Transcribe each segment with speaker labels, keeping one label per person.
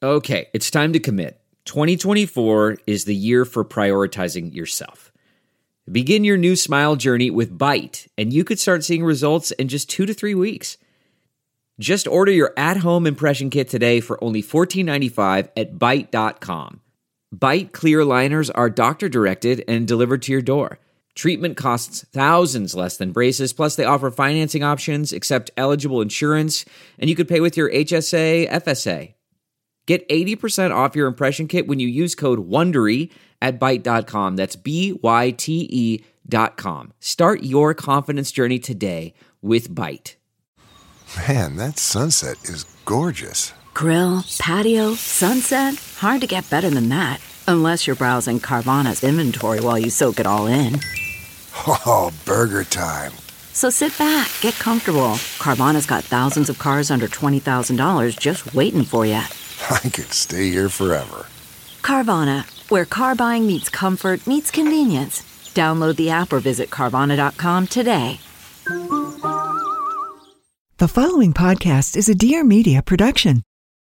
Speaker 1: Okay, it's time to commit. 2024 is the year for prioritizing yourself. Begin your new smile journey with Byte, and you could start seeing results in just 2 to 3 weeks. Just order your at-home impression kit today for only $14.95 at Byte.com. Byte clear aligners are doctor-directed and delivered to your door. Treatment costs thousands less than braces, plus they offer financing options, accept eligible insurance, and you could pay with your HSA, FSA. Get 80% off your impression kit when you use code WONDERY at Byte.com. That's BYTE.com. Start your confidence journey today with Byte.
Speaker 2: Man, that sunset is gorgeous.
Speaker 3: Grill, patio, sunset. Hard to get better than that. Unless you're browsing Carvana's inventory while you soak it all in.
Speaker 2: Oh, burger time.
Speaker 3: So sit back, get comfortable. Carvana's got thousands of cars under $20,000 just waiting for you.
Speaker 2: I could stay here forever.
Speaker 3: Carvana, where car buying meets comfort meets convenience. Download the app or visit Carvana.com today.
Speaker 4: The following podcast is a Dear Media production.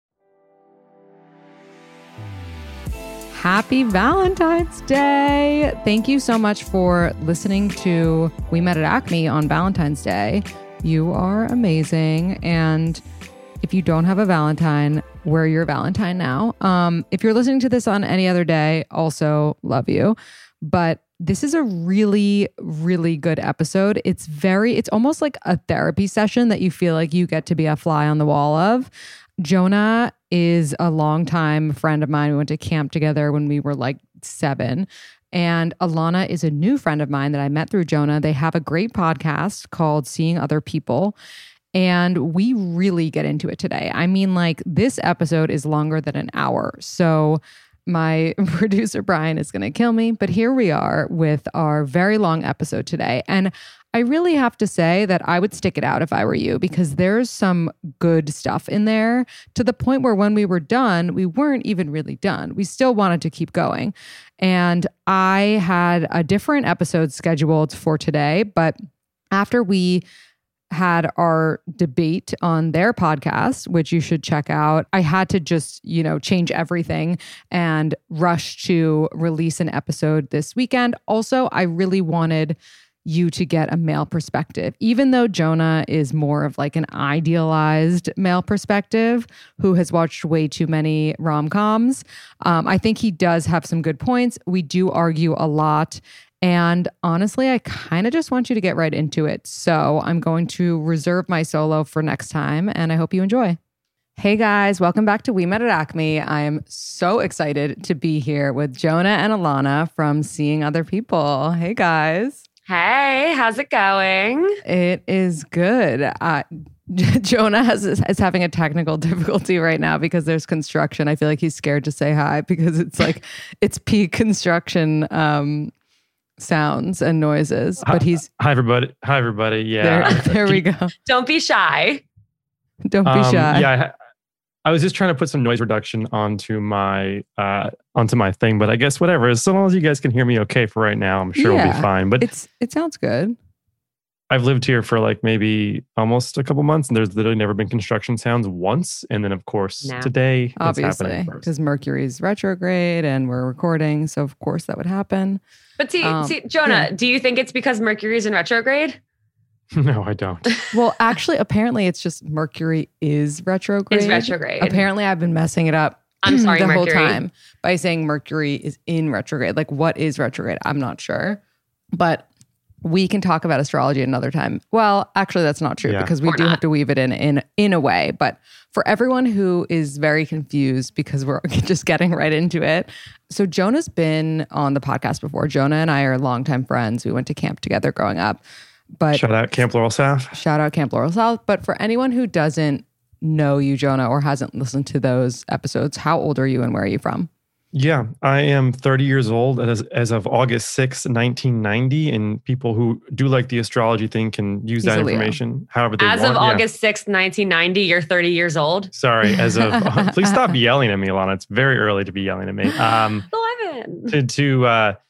Speaker 5: Happy Valentine's Day! Thank you so much for listening to We Met at Acme on Valentine's Day. You are amazing. And if you don't have a Valentine, we're your Valentine now. If you're listening to this on any other day, also love you. But this is a really, really good episode. It's almost like a therapy session that you feel like you get to be a fly on the wall of. Jonah is a longtime friend of mine. We went to camp together when we were like 7. And Alana is a new friend of mine that I met through Jonah. They have a great podcast called Seeing Other People. And we really get into it today. I mean, like, this episode is longer than an hour. So my producer, Brian, is going to kill me. But here we are with our very long episode today. And I really have to say that I would stick it out if I were you, because there's some good stuff in there, to the point where when we were done, we weren't even really done. We still wanted to keep going. And I had a different episode scheduled for today, but after we had our debate on their podcast, which you should check out, I had to just, change everything and rush to release an episode this weekend. Also, I really wanted you to get a male perspective, even though Jonah is more of like an idealized male perspective who has watched way too many rom-coms. I think he does have some good points. We do argue a lot. And honestly, I kind of just want you to get right into it. So I'm going to reserve my solo for next time, and I hope you enjoy. Hey guys, welcome back to We Met at Acme. I am so excited to be here with Jonah and Alana from Seeing Other People. Hey guys.
Speaker 6: Hey, how's it going?
Speaker 5: It is good. Jonah is having a technical difficulty right now because there's construction. I feel like he's scared to say hi because it's peak construction sounds and noises, but he's
Speaker 7: hi everybody. Yeah,
Speaker 5: there we go.
Speaker 6: Don't be shy.
Speaker 5: Don't be shy.
Speaker 7: Yeah, I was just trying to put some noise reduction onto my thing, but I guess whatever. As long as you guys can hear me okay for right now, I'm sure we'll be fine. But
Speaker 5: it sounds good.
Speaker 7: I've lived here for like maybe almost a couple months, and there's literally never been construction sounds once. And then, of course, today,
Speaker 5: obviously, because Mercury's retrograde and we're recording, so of course that would happen.
Speaker 6: But see, Jonah, do you think it's because Mercury's in retrograde?
Speaker 7: No, I don't.
Speaker 5: Well, actually, apparently, it's just Mercury is retrograde. Apparently, I've been messing it up.
Speaker 6: I'm sorry,
Speaker 5: the
Speaker 6: Mercury.
Speaker 5: whole time by saying Mercury is in retrograde. Like, what is retrograde? I'm not sure, but we can talk about astrology another time. Well, actually, that's not true because we do have to weave it in a way. But for everyone who is very confused, because we're just getting right into it. So Jonah's been on the podcast before. Jonah and I are longtime friends. We went to camp together growing up. But
Speaker 7: shout out Camp Laurel South.
Speaker 5: Shout out Camp Laurel South. But for anyone who doesn't know you, Jonah, or hasn't listened to those episodes, how old are you and where are you from?
Speaker 7: Yeah, I am 30 years old as of August 6th, 1990. And people who do like the astrology thing can use that information however they want.
Speaker 6: As of August 6th, 1990, you're 30 years old?
Speaker 7: Sorry, as of... please stop yelling at me, Alana. It's very early to be yelling at me.
Speaker 6: 11.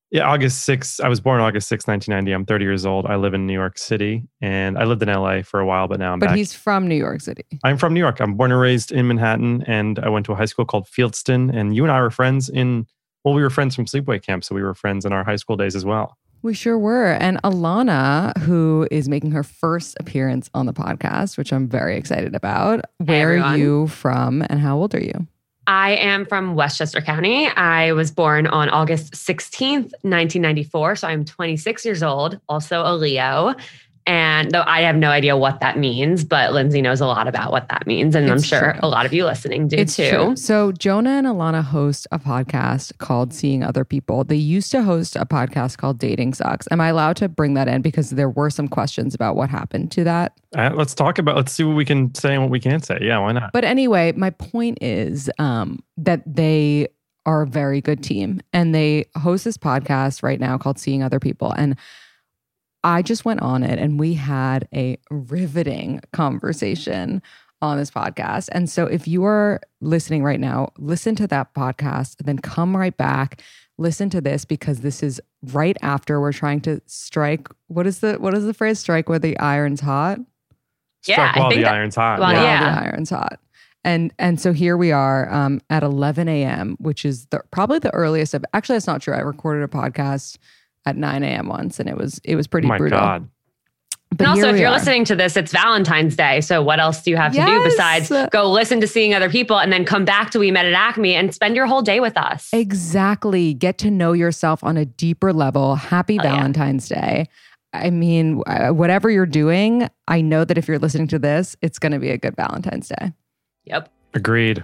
Speaker 7: Yeah, August 6th. I was born August 6th, 1990. I'm 30 years old. I live in New York City, and I lived in LA for a while, but now I'm back.
Speaker 5: But he's from New York City.
Speaker 7: I'm from New York. I'm born and raised in Manhattan, and I went to a high school called Fieldston. And you and I were friends we were friends from sleepaway camp, so we were friends in our high school days as well.
Speaker 5: We sure were. And Alana, who is making her first appearance on the podcast, which I'm very excited about. Where are you from and how old are you?
Speaker 6: I am from Westchester County. I was born on August 16th, 1994. So I'm 26 years old, also a Leo. And though I have no idea what that means, but Lindsay knows a lot about what that means. And I'm sure a lot of you listening do too.
Speaker 5: True. So Jonah and Alana host a podcast called Seeing Other People. They used to host a podcast called Dating Sucks. Am I allowed to bring that in? Because there were some questions about what happened to that.
Speaker 7: Let's see what we can say and what we can't say. Yeah, why not?
Speaker 5: But anyway, my point is that they are a very good team. And they host this podcast right now called Seeing Other People. And I just went on it and we had a riveting conversation on this podcast. And so if you are listening right now, listen to that podcast, then come right back, listen to this, because this is right after we're trying to strike. What is the phrase? Strike where the iron's hot?
Speaker 7: Strike while the iron's hot.
Speaker 6: Well, yeah.
Speaker 5: The iron's hot. And so here we are at 11 a.m., which is probably the earliest of, actually, that's not true. I recorded a podcast at 9 a.m. once, and it was pretty brutal.
Speaker 7: God.
Speaker 6: But and also, if you're listening to this, it's Valentine's Day. So what else do you have to do besides go listen to Seeing Other People and then come back to We Met at Acme and spend your whole day with us?
Speaker 5: Exactly. Get to know yourself on a deeper level. Happy Valentine's Day. I mean, whatever you're doing, I know that if you're listening to this, it's going to be a good Valentine's Day.
Speaker 6: Yep.
Speaker 7: Agreed.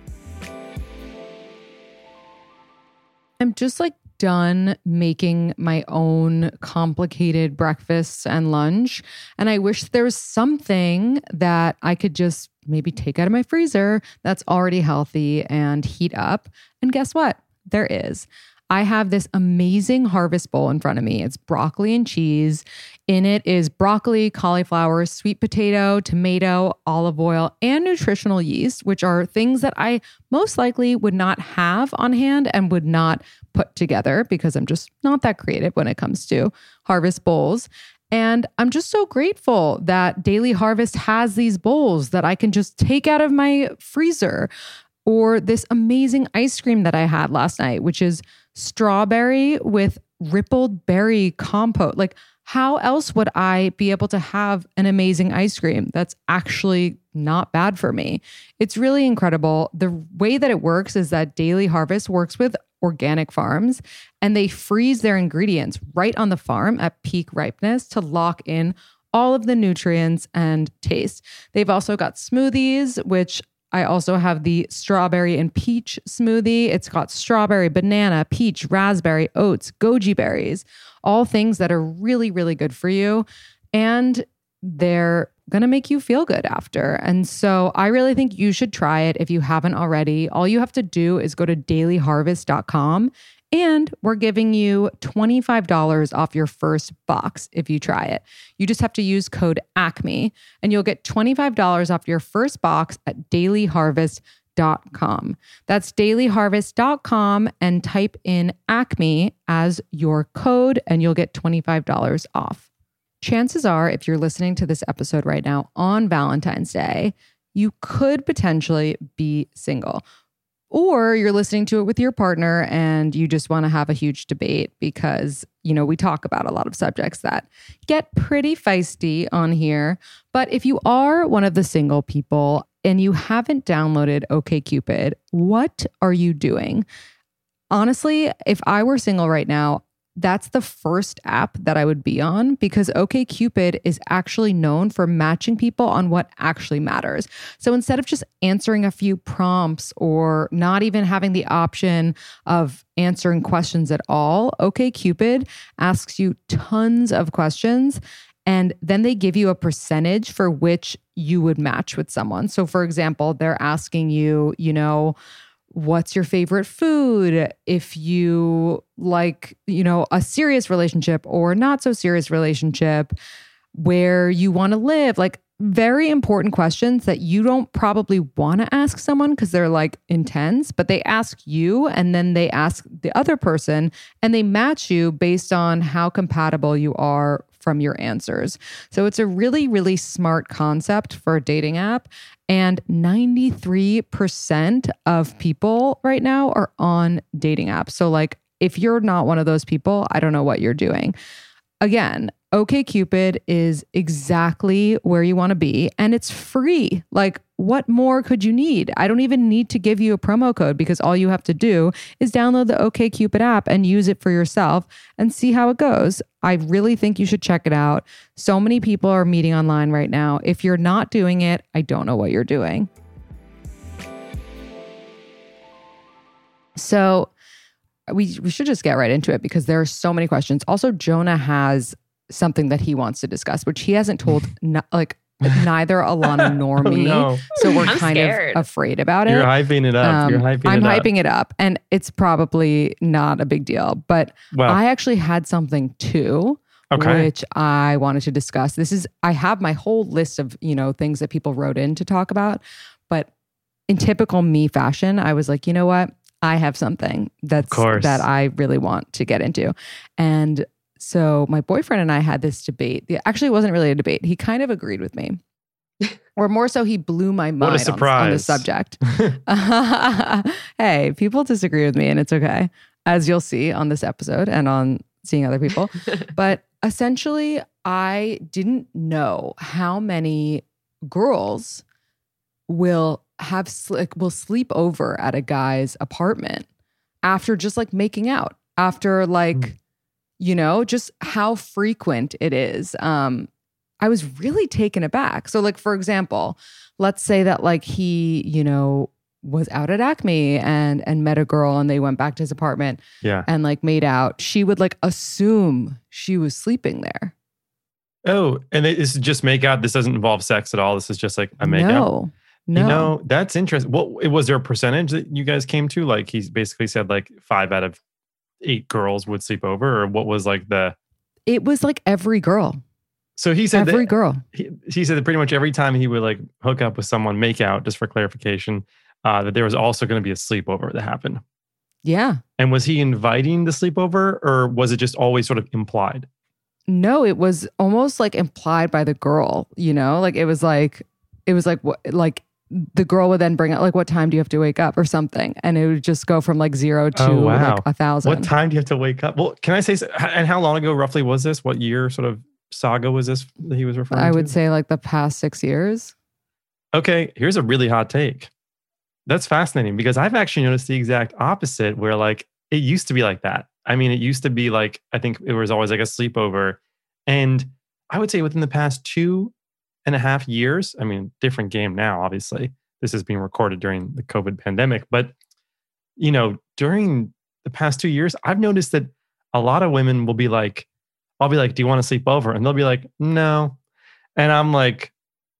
Speaker 5: I'm just done making my own complicated breakfasts and lunch. And I wish there was something that I could just maybe take out of my freezer that's already healthy and heat up. And guess what? There is. I have this amazing Harvest bowl in front of me. It's broccoli and cheese. In it is broccoli, cauliflower, sweet potato, tomato, olive oil, and nutritional yeast, which are things that I most likely would not have on hand and would not put together because I'm just not that creative when it comes to Harvest bowls. And I'm just so grateful that Daily Harvest has these bowls that I can just take out of my freezer. Or this amazing ice cream that I had last night, which is strawberry with rippled berry compote. How else would I be able to have an amazing ice cream that's actually not bad for me? It's really incredible. The way that it works is that Daily Harvest works with organic farms, and they freeze their ingredients right on the farm at peak ripeness to lock in all of the nutrients and taste. They've also got smoothies, which I also have the strawberry and peach smoothie. It's got strawberry, banana, peach, raspberry, oats, goji berries, all things that are really, really good for you. And they're going to make you feel good after. And so I really think you should try it if you haven't already. All you have to do is go to dailyharvest.com. And we're giving you $25 off your first box if you try it. You just have to use code ACME and you'll get $25 off your first box at dailyharvest.com. That's dailyharvest.com and type in ACME as your code and you'll get $25 off. Chances are, if you're listening to this episode right now on Valentine's Day, you could potentially be single. Or you're listening to it with your partner and you just want to have a huge debate because, we talk about a lot of subjects that get pretty feisty on here. But if you are one of the single people and you haven't downloaded OkCupid, what are you doing? Honestly, if I were single right now, that's the first app that I would be on because OkCupid is actually known for matching people on what actually matters. So instead of just answering a few prompts or not even having the option of answering questions at all, OkCupid asks you tons of questions and then they give you a percentage for which you would match with someone. So for example, they're asking you, what's your favorite food? If you like, a serious relationship or not so serious relationship, where you want to live, very important questions that you don't probably want to ask someone because they're like intense, but they ask you and then they ask the other person and they match you based on how compatible you are from your answers. So it's a really, really smart concept for a dating app. And 93% of people right now are on dating apps. So like, if you're not one of those people, I don't know what you're doing. Again, OkCupid is exactly where you want to be and it's free. Like, what more could you need? I don't even need to give you a promo code because all you have to do is download the OkCupid app and use it for yourself and see how it goes. I really think you should check it out. So many people are meeting online right now. If you're not doing it, I don't know what you're doing. So we should just get right into it because there are so many questions. Also, Jonah has something that he wants to discuss, which he hasn't told neither Alana nor me.
Speaker 7: No.
Speaker 5: So we're
Speaker 6: I'm
Speaker 5: kind
Speaker 6: scared.
Speaker 5: of afraid about it.
Speaker 7: You're hyping it up.
Speaker 5: I'm hyping it up. And it's probably not a big deal. But I actually had something too, which I wanted to discuss. I have my whole list of, things that people wrote in to talk about. But in typical me fashion, I was like, you know what? I have something that I really want to get into. And so my boyfriend and I had this debate. Actually, it wasn't really a debate. He kind of agreed with me. Or more so, he blew my mind
Speaker 7: what a surprise.
Speaker 5: On the subject. Hey, people disagree with me and it's okay. As you'll see on this episode and on seeing other people. But essentially, I didn't know how many girls will sleep over at a guy's apartment after just like making out. After like... just how frequent it is. I was really taken aback. So like, for example, let's say that like he, was out at Acme and met a girl and they went back to his apartment and like made out. She would like assume she was sleeping there.
Speaker 7: Oh, and this is just make out. This doesn't involve sex at all. This is just like a make out.
Speaker 5: No.
Speaker 7: That's interesting. What was there a percentage that you guys came to? Like he basically said like 5 out of 8 girls would sleep over, or what was like it
Speaker 5: was like every girl.
Speaker 7: So he said
Speaker 5: every girl.
Speaker 7: He said that pretty much every time he would like hook up with someone, make out, just for clarification, that there was also going to be a sleepover that happened.
Speaker 5: Yeah. And
Speaker 7: was he inviting the sleepover or was it just always sort of implied?
Speaker 5: No, it was almost like implied by the girl, like it was like what, like the girl would then bring up like, what time do you have to wake up or something? And it would just go from like 0 to like 1,000.
Speaker 7: What time do you have to wake up? Well, can I say, and how long ago roughly was this? What year sort of saga was this that he was referring to?
Speaker 5: I would say like the past 6 years.
Speaker 7: Okay, here's a really hot take. That's fascinating because I've actually noticed the exact opposite where like it used to be like that. I mean, it used to be like, I think it was always like a sleepover. And I would say within the past 2.5 years, I mean, different game now, obviously. This is being recorded during the COVID pandemic. But, during the past 2 years, I've noticed that a lot of women will be like, I'll be like, do you want to sleep over? And they'll be like, no. And I'm like,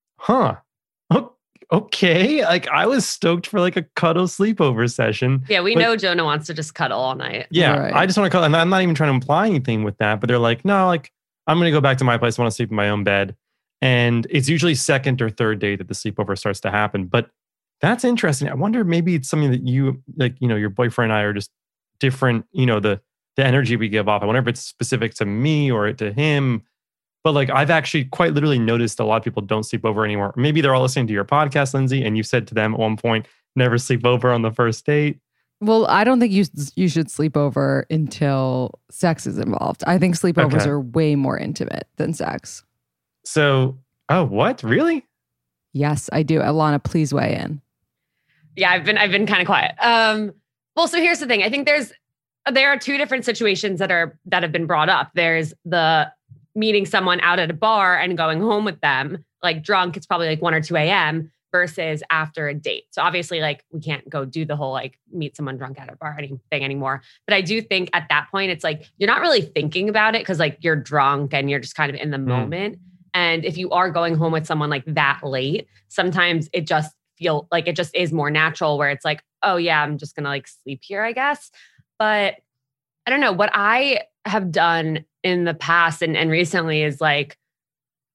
Speaker 7: okay. Like I was stoked for like a cuddle sleepover session.
Speaker 6: Yeah, we know Jonah wants to just cuddle all night.
Speaker 7: Yeah,
Speaker 5: right.
Speaker 7: I just want to cuddle. And I'm not even trying to imply anything with that. But they're like, no, like I'm going to go back to my place. I want to sleep in my own bed. And it's usually second or third day that the sleepover starts to happen. But that's interesting. I wonder maybe it's something that you like, your boyfriend and I are just different, the energy we give off. I wonder if it's specific to me or to him. But like I've actually quite literally noticed a lot of people don't sleep over anymore. Maybe they're all listening to your podcast, Lindsay, and you said to them at one point, never sleep over on the first date.
Speaker 5: Well, I don't think you should sleep over until sex is involved. I think sleepovers are way more intimate than sex.
Speaker 7: So, what? Really?
Speaker 5: Yes, I do. Alana, please weigh in.
Speaker 6: Yeah, I've been kind of quiet. Well, so here's the thing. I think there are 2 different situations that have been brought up. There's the meeting someone out at a bar and going home with them, like drunk. It's probably like 1 or 2 a.m. versus after a date. So obviously, like we can't go do the whole like meet someone drunk at a bar thing anymore. But I do think at that point, it's like you're not really thinking about it because like you're drunk and you're just kind of in the moment. And if you are going home with someone like that late, sometimes it just is more natural where it's like, oh yeah, I'm just going to like sleep here, I guess. But I don't know what I have done in the past and recently is like,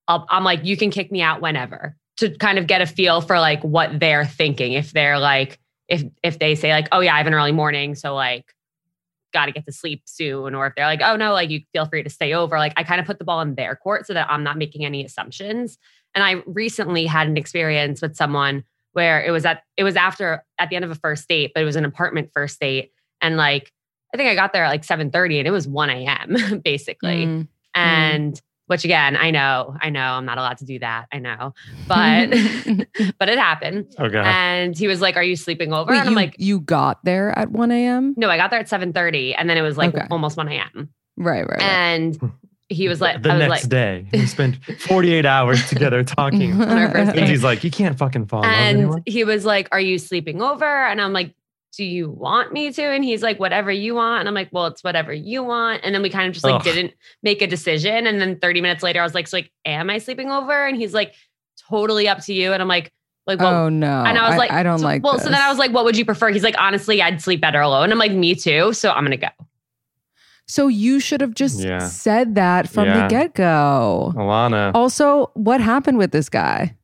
Speaker 6: I'm like, you can kick me out whenever, to kind of get a feel for like what they're thinking. If they're like, if they say like, oh yeah, I have an early morning, so like got to get to sleep soon. Or if they're like, oh no, like you feel free to stay over. Like I kind of put the ball in their court so that I'm not making any assumptions. And I recently had an experience with someone where it was at the end of a first date, but it was an apartment first date. And like, I think I got there at like 7:30 and it was 1 a.m. basically. And which again, I know I'm not allowed to do that. I know, but, but it happened.
Speaker 7: Okay.
Speaker 6: And he was like, are you sleeping over?
Speaker 5: Wait,
Speaker 6: and I'm like,
Speaker 5: you got there at 1 a.m.?
Speaker 6: no, I got there at 7:30 and then it was like almost 1 a.m.
Speaker 5: Right.
Speaker 6: And he was like,
Speaker 7: the next day, we spent 48 hours together talking.
Speaker 6: on our first
Speaker 7: And
Speaker 6: date.
Speaker 7: he's like, you can't fucking fall in love
Speaker 6: And
Speaker 7: anymore.
Speaker 6: he was like, are you sleeping over? And I'm like, do you want me to? And he's like, whatever you want. And I'm like, well, it's whatever you want. And then we kind of just like didn't make a decision. And then 30 minutes later, I was like, so like, am I sleeping over? And he's like, totally up to you. And I'm like, well,
Speaker 5: oh no.
Speaker 6: And I was like,
Speaker 5: I don't like
Speaker 6: well,
Speaker 5: this.
Speaker 6: so then I was like, what would you prefer? He's like, honestly, I'd sleep better alone. I'm like, me too. So I'm going to go.
Speaker 5: So you should have just said that from the get-go.
Speaker 7: Alana.
Speaker 5: Also, what happened with this guy?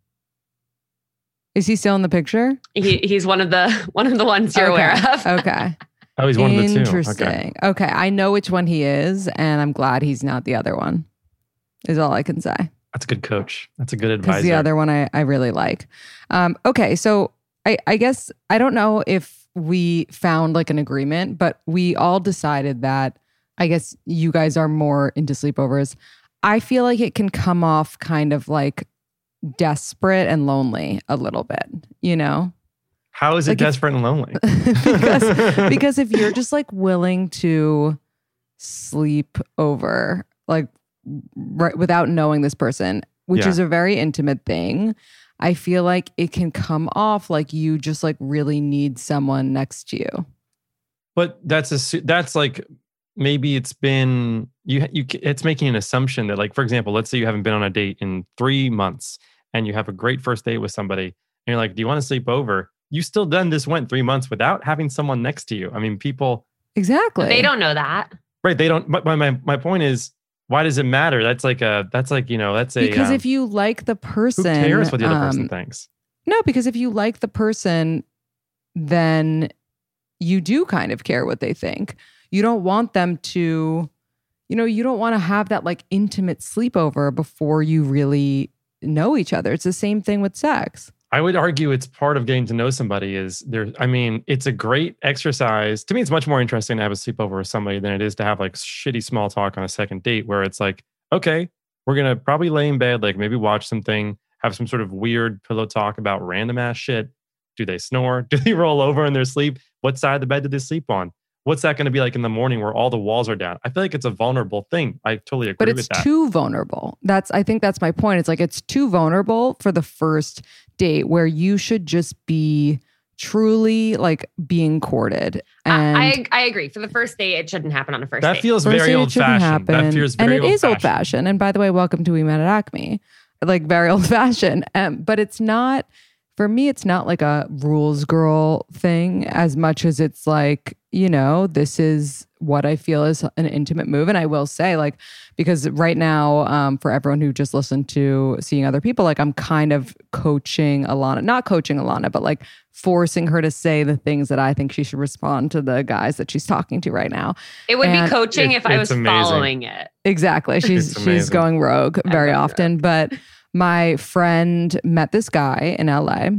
Speaker 5: Is he still in the picture?
Speaker 6: He's one of the ones you're aware of.
Speaker 5: Okay.
Speaker 7: Oh, he's one of the two.
Speaker 5: Interesting. Okay. I know which one he is, and I'm glad he's not the other one, is all I can say.
Speaker 7: That's a good coach. That's a good advisor.
Speaker 5: Because the other one I really like. Okay. So I guess, I don't know if we found like an agreement, but we all decided that I guess you guys are more into sleepovers. I feel like it can come off kind of like desperate and lonely a little bit, you know?
Speaker 7: How is it desperate and lonely?
Speaker 5: because if you're just like willing to sleep over, like right, without knowing this person, which is a very intimate thing, I feel like it can come off like you just like really need someone next to you.
Speaker 7: But that's like, maybe it's been, it's making an assumption that like, for example, let's say you haven't been on a date in 3 months and you have a great first date with somebody and you're like, do you want to sleep over? You still went 3 months without having someone next to you. I mean, people.
Speaker 5: Exactly.
Speaker 6: They don't know that.
Speaker 7: Right. They don't. But my point is, why does it matter? That's
Speaker 5: because if you like the person,
Speaker 7: who cares what the other person thinks?
Speaker 5: No, because if you like the person, then you do kind of care what they think. You don't want them to, you don't want to have that like intimate sleepover before you really know each other. It's the same thing with sex.
Speaker 7: I would argue it's part of getting to know somebody it's a great exercise. To me, it's much more interesting to have a sleepover with somebody than it is to have like shitty small talk on a second date where it's like, okay, we're going to probably lay in bed, like maybe watch something, have some sort of weird pillow talk about random ass shit. Do they snore? Do they roll over in their sleep? What side of the bed did they sleep on? What's that going to be like in the morning where all the walls are down? I feel like it's a vulnerable thing. I totally agree with that.
Speaker 5: But it's too vulnerable. I think that's my point. It's like it's too vulnerable for the first date where you should just be truly like being courted. And
Speaker 6: I agree. For the first date, it shouldn't happen on a first date.
Speaker 7: That feels very old-fashioned. That feels very
Speaker 5: old-fashioned. And it is old-fashioned. And by the way, welcome to We Met at Acme. Like very old-fashioned. But it's not, for me, it's not like a rules girl thing as much as it's like, this is what I feel is an intimate move. And I will say, like, because right now, for everyone who just listened to Seeing Other People, like I'm kind of coaching Alana, not coaching Alana, but like forcing her to say the things that I think she should respond to the guys that she's talking to right now.
Speaker 6: It would be coaching if I was following it.
Speaker 5: Exactly. She's going rogue very often. But my friend met this guy in LA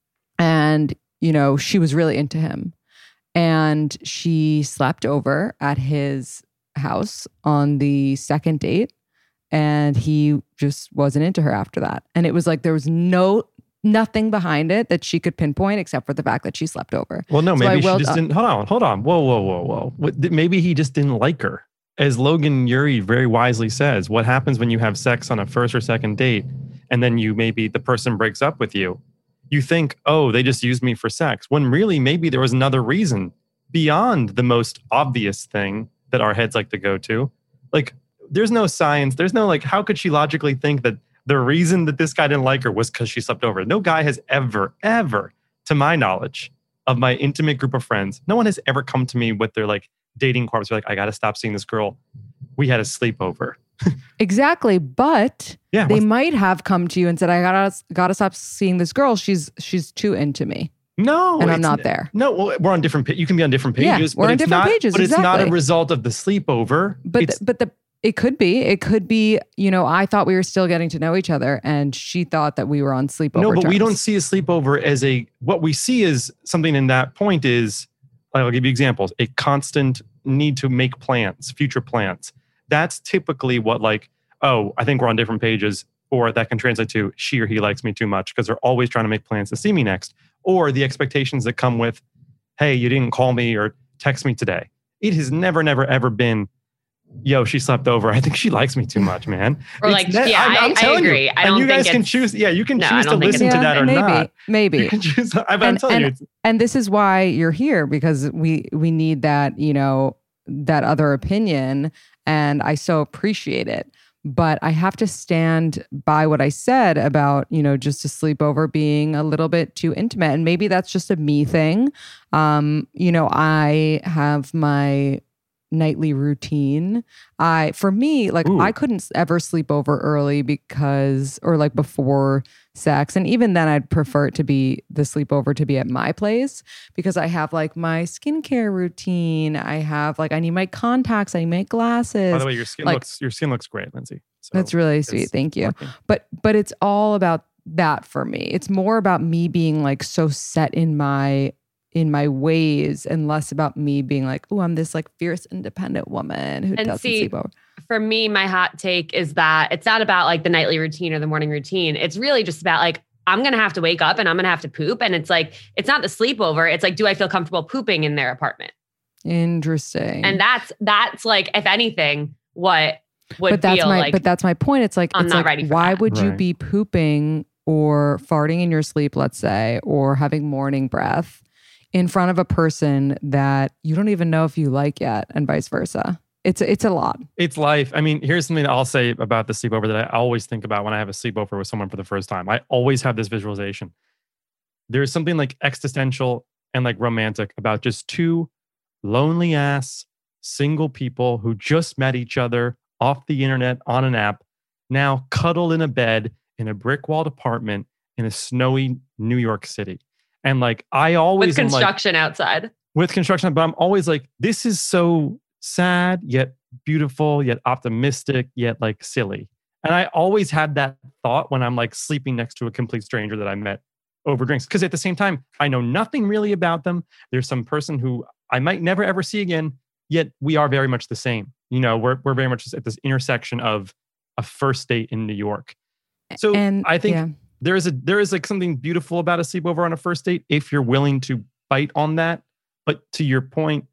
Speaker 5: and, she was really into him. And she slept over at his house on the second date. And he just wasn't into her after that. And it was like there was nothing behind it that she could pinpoint except for the fact that she slept over.
Speaker 7: Well, no, maybe she just didn't. Hold on. Whoa. Maybe he just didn't like her. As Logan Ury very wisely says, what happens when you have sex on a first or second date and then maybe the person breaks up with you? You think, oh, they just used me for sex. When really, maybe there was another reason beyond the most obvious thing that our heads like to go to. Like, there's no science. There's no, like, how could she logically think that the reason that this guy didn't like her was because she slept over? No guy has ever, to my knowledge, of my intimate group of friends, no one has ever come to me with their, like, dating corpse. They're like, I got to stop seeing this girl. We had a sleepover.
Speaker 5: Exactly. But
Speaker 7: Yeah,
Speaker 5: they might have come to you and said, I gotta stop seeing this girl. She's too into me.
Speaker 7: No,
Speaker 5: And I'm not there.
Speaker 7: No, well, we're on different. You can be on different
Speaker 5: Yeah,
Speaker 7: pages.
Speaker 5: we're
Speaker 7: but
Speaker 5: on
Speaker 7: it's
Speaker 5: different
Speaker 7: not,
Speaker 5: pages,
Speaker 7: But it's not a
Speaker 5: exactly.
Speaker 7: result of the sleepover.
Speaker 5: It could be. It could be, I thought we were still getting to know each other and she thought that we were on sleepover
Speaker 7: No, but we
Speaker 5: terms.
Speaker 7: don't see a sleepover as what we see is something in that point is, I'll give you examples, a constant need to make plans, future plans. That's typically what I think we're on different pages, or that can translate to she or he likes me too much because they're always trying to make plans to see me next. Or the expectations that come with, hey, you didn't call me or text me today. It has never, ever been, yo, she slept over. I think she likes me too much, man.
Speaker 6: Or
Speaker 7: I'm
Speaker 6: I
Speaker 7: telling
Speaker 6: agree.
Speaker 7: You.
Speaker 6: I
Speaker 7: And
Speaker 6: don't
Speaker 7: you guys
Speaker 6: think
Speaker 7: can
Speaker 6: it's-
Speaker 7: choose. Yeah, you can
Speaker 6: No, I
Speaker 7: choose to
Speaker 6: don't think
Speaker 7: listen
Speaker 6: it's-
Speaker 7: to that or not.
Speaker 5: Maybe.
Speaker 7: You can choose. I'm telling you.
Speaker 5: And this is why you're here, because we need that, that other opinion. And I so appreciate it. But I have to stand by what I said about, just a sleepover being a little bit too intimate. And maybe that's just a me thing. I have my nightly routine. For me,
Speaker 7: Ooh.
Speaker 5: I couldn't ever sleep over early or before sex. And even then I'd prefer the sleepover to be at my place because I have my skincare routine. I have I need my contacts, I need my glasses.
Speaker 7: By the way, your skin looks great, Lindsay. So
Speaker 5: that's really sweet. Thank you.
Speaker 7: working.
Speaker 5: But it's all about that for me. It's more about me being so set in my ways and less about me being oh, I'm this fierce independent woman who doesn't sleep over.
Speaker 6: For me, my hot take is that it's not about the nightly routine or the morning routine. It's really just about I'm going to have to wake up and I'm going to have to poop. And it's it's not the sleepover. It's do I feel comfortable pooping in their apartment?
Speaker 5: Interesting.
Speaker 6: And that's if anything, what would feel
Speaker 5: But that's my point. It's
Speaker 6: I'm not ready for
Speaker 5: why
Speaker 6: that.
Speaker 5: would you
Speaker 7: Right.
Speaker 5: be pooping or farting in your sleep, let's say, or having morning breath in front of a person that you don't even know if you like yet, and vice versa? It's a lot.
Speaker 7: It's life. I mean, here's something I'll say about the sleepover that I always think about when I have a sleepover with someone for the first time. I always have this visualization. There's something existential and romantic about just two lonely ass single people who just met each other off the internet on an app, now cuddle in a bed in a brick walled apartment in a snowy New York City. And I always
Speaker 6: with construction outside.
Speaker 7: with construction, but I'm always this is so sad, yet beautiful, yet optimistic, yet silly. And I always had that thought when I'm sleeping next to a complete stranger that I met over drinks. Because at the same time, I know nothing really about them. There's some person who I might never ever see again, yet we are very much the same. We're very much at this intersection of a first date in New York. So I think there is something beautiful about a sleepover on a first date if you're willing to bite on that. But to your point,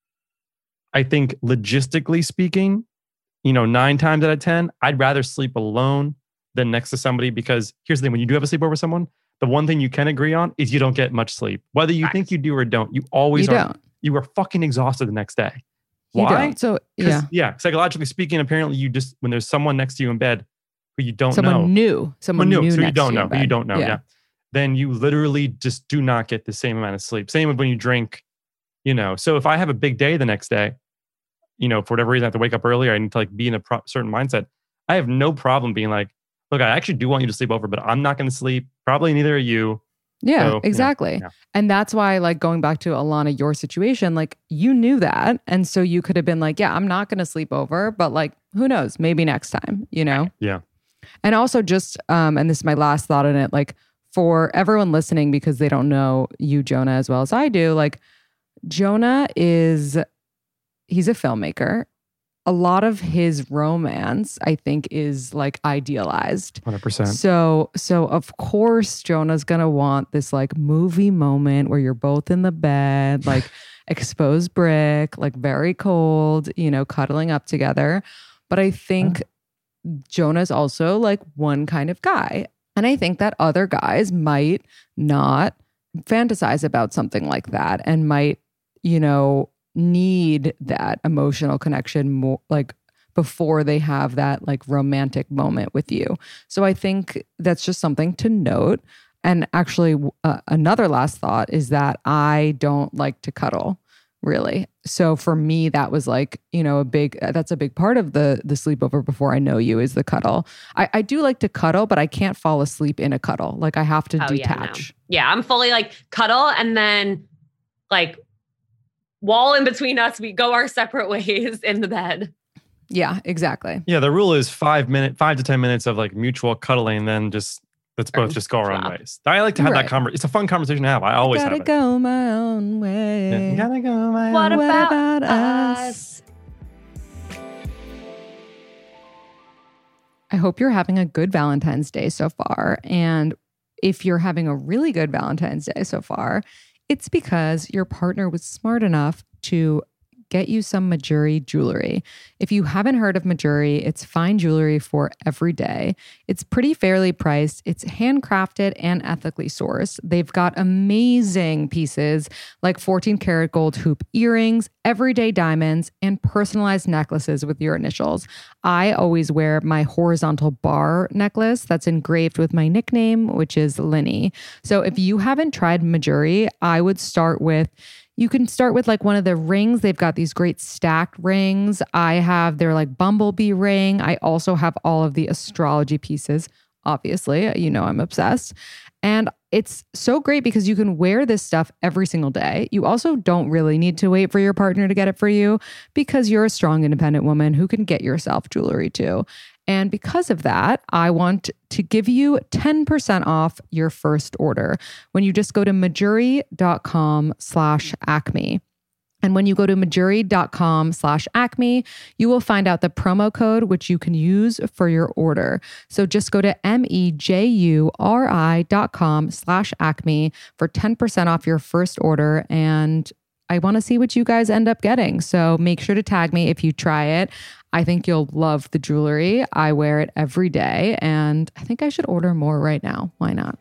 Speaker 7: I think logistically speaking, 9 times out of 10, I'd rather sleep alone than next to somebody, because here's the thing: when you do have a sleepover with someone, the one thing you can agree on is you don't get much sleep. Whether you think you do or don't, you always are. You are fucking exhausted the next day. Why?
Speaker 5: You don't. So
Speaker 7: Psychologically speaking, apparently you just, when there's someone next to you in bed who you don't
Speaker 5: someone
Speaker 7: know,
Speaker 5: new,
Speaker 7: so you don't know, who you don't know, yeah, then you literally just do not get the same amount of sleep. Same with when you drink, So if I have a big day the next day, for whatever reason I have to wake up earlier, I need to be in a certain mindset. I have no problem being look, I actually do want you to sleep over, but I'm not going to sleep. Probably neither are you.
Speaker 5: Yeah,
Speaker 7: So,
Speaker 5: exactly.
Speaker 7: yeah.
Speaker 5: And that's why, going back to Alana, your situation, you knew that. And so you could have been yeah, I'm not going to sleep over, but who knows, maybe next time,
Speaker 7: Yeah.
Speaker 5: And also just, and this is my last thought on it, for everyone listening, because they don't know you, Jonah, as well as I do, Jonah he's a filmmaker. A lot of his romance, I think, is idealized.
Speaker 7: 100%.
Speaker 5: So of course Jonah's gonna want this movie moment where you're both in the bed, exposed brick, very cold, cuddling up together. But I think Jonah's also one kind of guy. And I think that other guys might not fantasize about something like that and might, need that emotional connection more before they have that romantic moment with you. So I think that's just something to note. And actually another last thought is that I don't like to cuddle, really. so for me, that was like, that's a big part of the sleepover before I know you is the cuddle. I do like to cuddle, but I can't fall asleep in a cuddle. Like I have to detach.
Speaker 6: Yeah, I'm fully like cuddle and then like wall in between us. We go our separate ways in the bed.
Speaker 5: Yeah, exactly.
Speaker 7: Yeah, the rule is 5 to 10 minutes of like mutual cuddling, then let's both just go our own ways. I like to have that conversation. It's a fun conversation to have. I always have it.
Speaker 5: Gotta go my own way.
Speaker 7: Yeah, gotta go my own way.
Speaker 6: What about us?
Speaker 5: I hope you're having a good Valentine's Day so far. And if you're having a really good Valentine's Day so far, it's because your partner was smart enough to get you some Mejuri jewelry. If you haven't heard of Mejuri, it's fine jewelry for every day. It's pretty fairly priced. It's handcrafted and ethically sourced. They've got amazing pieces like 14 karat gold hoop earrings, everyday diamonds, and personalized necklaces with your initials. I always wear my horizontal bar necklace that's engraved with my nickname, which is Linny. So if you haven't tried Mejuri, you can start with like one of the rings. They've got these great stacked rings. I have their like bumblebee ring. I also have all of the astrology pieces. Obviously, I'm obsessed. And it's so great because you can wear this stuff every single day. You also don't really need to wait for your partner to get it for you because you're a strong, independent woman who can get yourself jewelry too. And because of that, I want to give you 10% off your first order when you just go to Mejuri.com/Acme. And when you go to Mejuri.com/Acme, you will find out the promo code, which you can use for your order. So just go to Mejuri.com/Acme for 10% off your first order. And I want to see what you guys end up getting. So make sure to tag me if you try it. I think you'll love the jewelry. I wear it every day, and I think I should order more right now. Why not?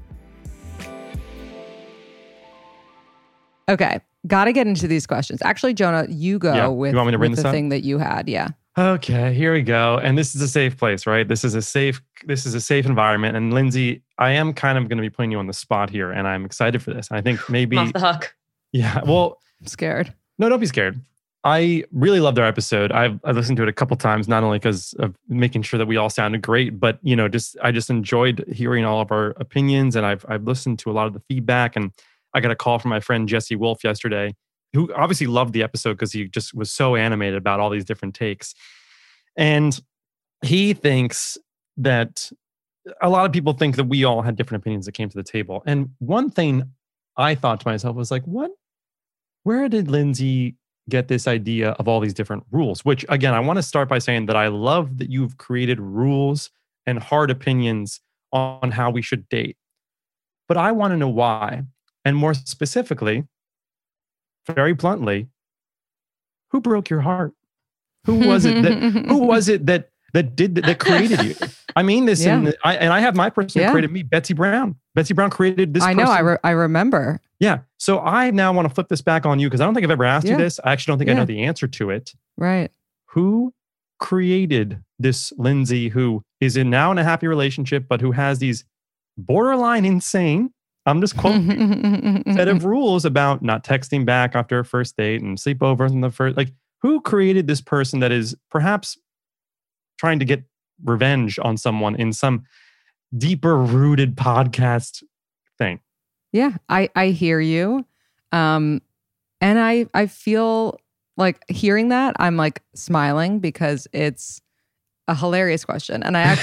Speaker 5: Okay, got to get into these questions. Actually, Jonah, you go with,
Speaker 7: you want me to bring this
Speaker 5: the
Speaker 7: up?
Speaker 5: thing that you had. Yeah.
Speaker 7: Okay, here we go. And this is a safe place, right? This is a safe environment. And Lindsay, I am kind of going to be putting you on the spot here, and I'm excited for this. I think maybe
Speaker 6: I'm off the hook.
Speaker 7: Yeah. Well,
Speaker 5: I'm scared.
Speaker 7: No, don't be scared. I really loved our episode. I've listened to it a couple times, not only because of making sure that we all sounded great, but I just enjoyed hearing all of our opinions, and I've listened to a lot of the feedback. And I got a call from my friend Jesse Wolf yesterday, who obviously loved the episode because he just was so animated about all these different takes. And he thinks that a lot of people think that we all had different opinions that came to the table. And one thing I thought to myself was like, where did Lindsay get this idea of all these different rules? Which, again, I want to start by saying that I love that you've created rules and hard opinions on how we should date. But I want to know why. And more specifically, very bluntly, who broke your heart? Who was it that created you? I mean this, and I have my person who created me, Betsy Brown. Betsy Brown created this person.
Speaker 5: I know, I remember.
Speaker 7: Yeah. So I now want to flip this back on you because I don't think I've ever asked you this. I actually don't think I know the answer to it.
Speaker 5: Right.
Speaker 7: Who created this Lindsay who is now in a happy relationship, but who has these borderline insane, I'm just quoting, set of rules about not texting back after a first date and sleepovers in the first, like, who created this person that is perhaps trying to get revenge on someone in some deeper rooted podcast thing?
Speaker 5: Yeah, I hear you. And I feel like hearing that, I'm like smiling because it's a hilarious question. And I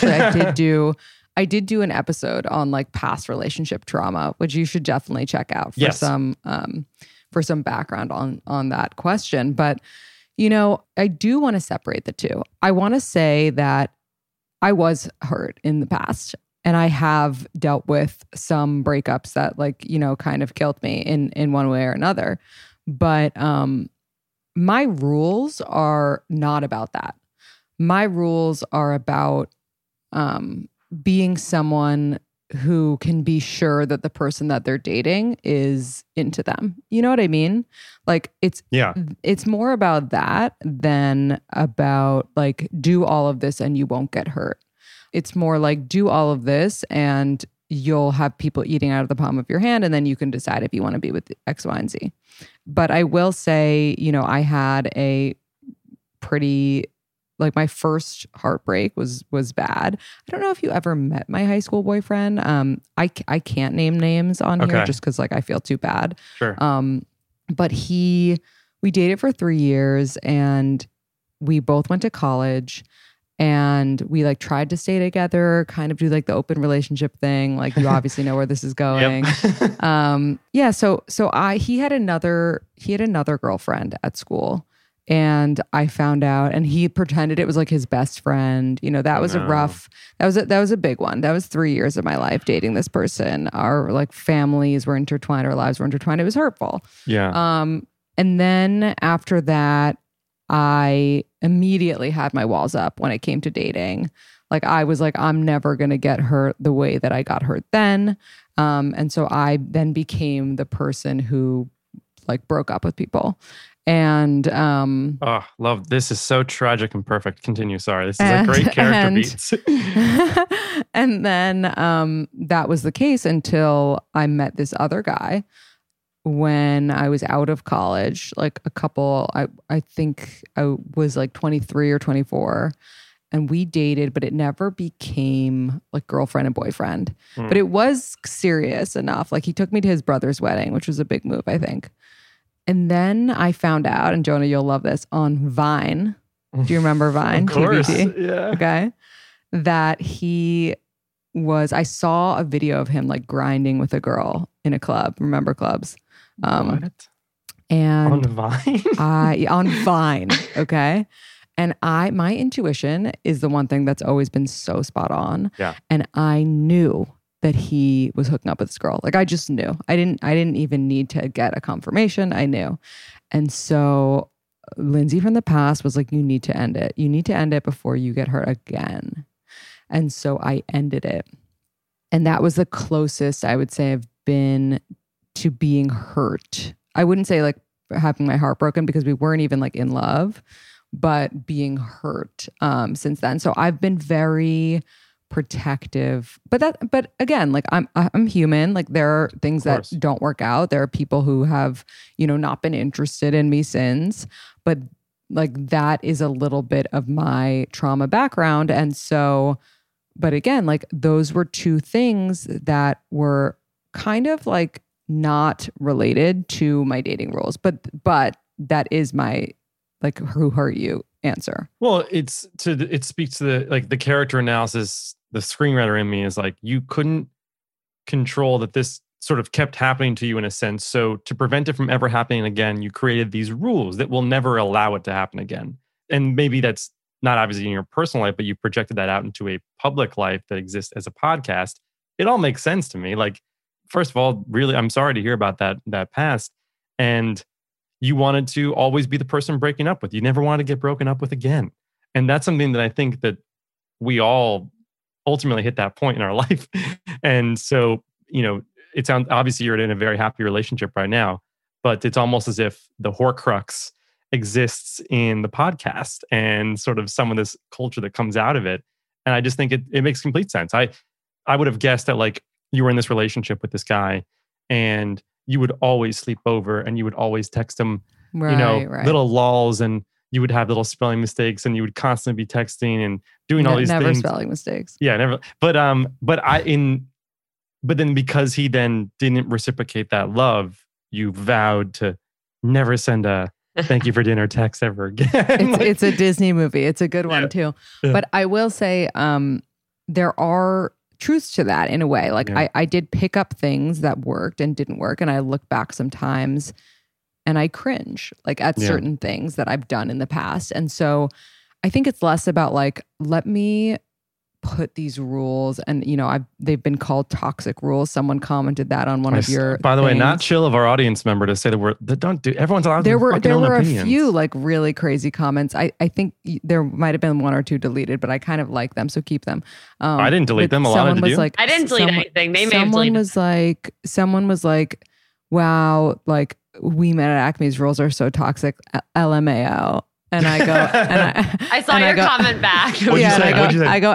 Speaker 5: did do an episode on like past relationship trauma, which you should definitely check out for some background on that question. But I do want to separate the two. I want to say that I was hurt in the past, and I have dealt with some breakups that kind of killed me in one way or another. But my rules are not about that. My rules are about being someone who can be sure that the person that they're dating is into them. You know what I mean? Like it's more about that than about like, do all of this and you won't get hurt. It's more like, do all of this and you'll have people eating out of the palm of your hand, and then you can decide if you want to be with X, Y, and Z. But I will say, I had a pretty, like, my first heartbreak was bad. I don't know if you ever met my high school boyfriend. I can't name names on here just because like I feel too bad.
Speaker 7: Sure.
Speaker 5: But we dated for 3 years and we both went to college. And we like tried to stay together, kind of do like the open relationship thing. Like you obviously know where this is going. He had another girlfriend at school, and I found out, and he pretended it was like his best friend. That was that was a big one. That was 3 years of my life dating this person. Our like families were intertwined, our lives were intertwined. It was hurtful.
Speaker 7: Yeah.
Speaker 5: And then after that, I immediately had my walls up when it came to dating. Like I was like, I'm never going to get hurt the way that I got hurt then. And so I then became the person who like broke up with people. And
Speaker 7: love, this is so tragic and perfect. Continue. Sorry. This is a great character beats.
Speaker 5: And then that was the case until I met this other guy when I was out of college, like I think I was like 23 or 24, and we dated, but it never became like girlfriend and boyfriend. But it was serious enough. Like he took me to his brother's wedding, which was a big move, I think. And then I found out, and Jonah, you'll love this, on Vine. Do you remember Vine?
Speaker 7: Of course.
Speaker 5: TBT?
Speaker 7: Yeah.
Speaker 5: Okay. That I saw a video of him like grinding with a girl in a club. Remember clubs?
Speaker 7: What?
Speaker 5: And
Speaker 7: on Vine?
Speaker 5: on Vine, okay? And my intuition is the one thing that's always been so spot on.
Speaker 7: Yeah.
Speaker 5: And I knew that he was hooking up with this girl. Like I just knew. I didn't even need to get a confirmation. I knew. And so Lindsay from the past was like, you need to end it. You need to end it before you get hurt again. And so I ended it. And that was the closest I would say I've been to being hurt. I wouldn't say like having my heart broken because we weren't even like in love, but being hurt since then. So I've been very protective. But again, like I'm human. Like there are things that don't work out. There are people who have, not been interested in me since, but like that is a little bit of my trauma background. And so, but again, like those were two things that were kind of like not related to my dating rules, but that is my like who hurt you answer.
Speaker 7: Well, it speaks to the character analysis. The screenwriter in me is like, you couldn't control that this sort of kept happening to you in a sense. So to prevent it from ever happening again, you created these rules that will never allow it to happen again. And maybe that's not obviously in your personal life, but you projected that out into a public life that exists as a podcast. It all makes sense to me. Like, first of all, really, I'm sorry to hear about that past. And you wanted to always be the person breaking up with. You never wanted to get broken up with again. And that's something that I think that we all ultimately hit that point in our life. And so, it sounds, obviously you're in a very happy relationship right now, but it's almost as if the Horcrux exists in the podcast and sort of some of this culture that comes out of it. And I just think it makes complete sense. I would have guessed that like you were in this relationship with this guy and you would always sleep over and you would always text him, little lulls, and you would have little spelling mistakes and you would constantly be texting and doing all these things.
Speaker 5: Never spelling mistakes.
Speaker 7: Yeah, never. But then because he then didn't reciprocate that love, you vowed to never send a thank you for dinner text ever again.
Speaker 5: It's a Disney movie. It's a good one too. Yeah. But I will say there are truths to that in a way. Like I did pick up things that worked and didn't work. And I look back sometimes and I cringe like at certain things that I've done in the past. And so I think it's less about like, let me put these rules, and they've been called toxic rules. Someone commented that on one of your
Speaker 7: by the
Speaker 5: things.
Speaker 7: way, not chill of our audience member to say that don't do. Everyone's allowed
Speaker 5: there
Speaker 7: to
Speaker 5: were
Speaker 7: fucking own opinions.
Speaker 5: A few like really crazy comments. I think there might have been one or two deleted, but I kind of like them, so keep them.
Speaker 7: I didn't delete them. Alana, did you?
Speaker 5: Like,
Speaker 6: I didn't delete anything. They may have deleted.
Speaker 5: Someone was like, wow, like We Met at Acme's rules are so toxic. LMAO. And I go,
Speaker 6: I saw your comment back.
Speaker 7: What'd you say?
Speaker 5: I go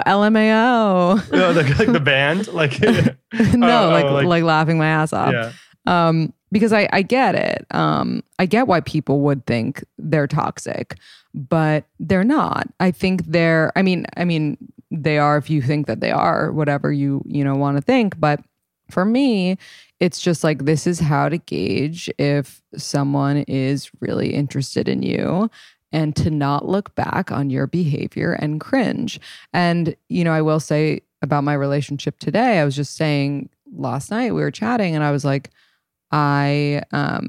Speaker 5: LMAO.
Speaker 7: No, like the band, like
Speaker 5: no, like laughing my ass off.
Speaker 7: Yeah.
Speaker 5: because I get it. I get why people would think they're toxic, but they're not. I think they're, I mean, they are if you think that they are, whatever you want to think. But for me, it's just like, this is how to gauge if someone is really interested in you, and to not look back on your behavior and cringe. And, I will say about my relationship today, I was just saying last night we were chatting and I was like, I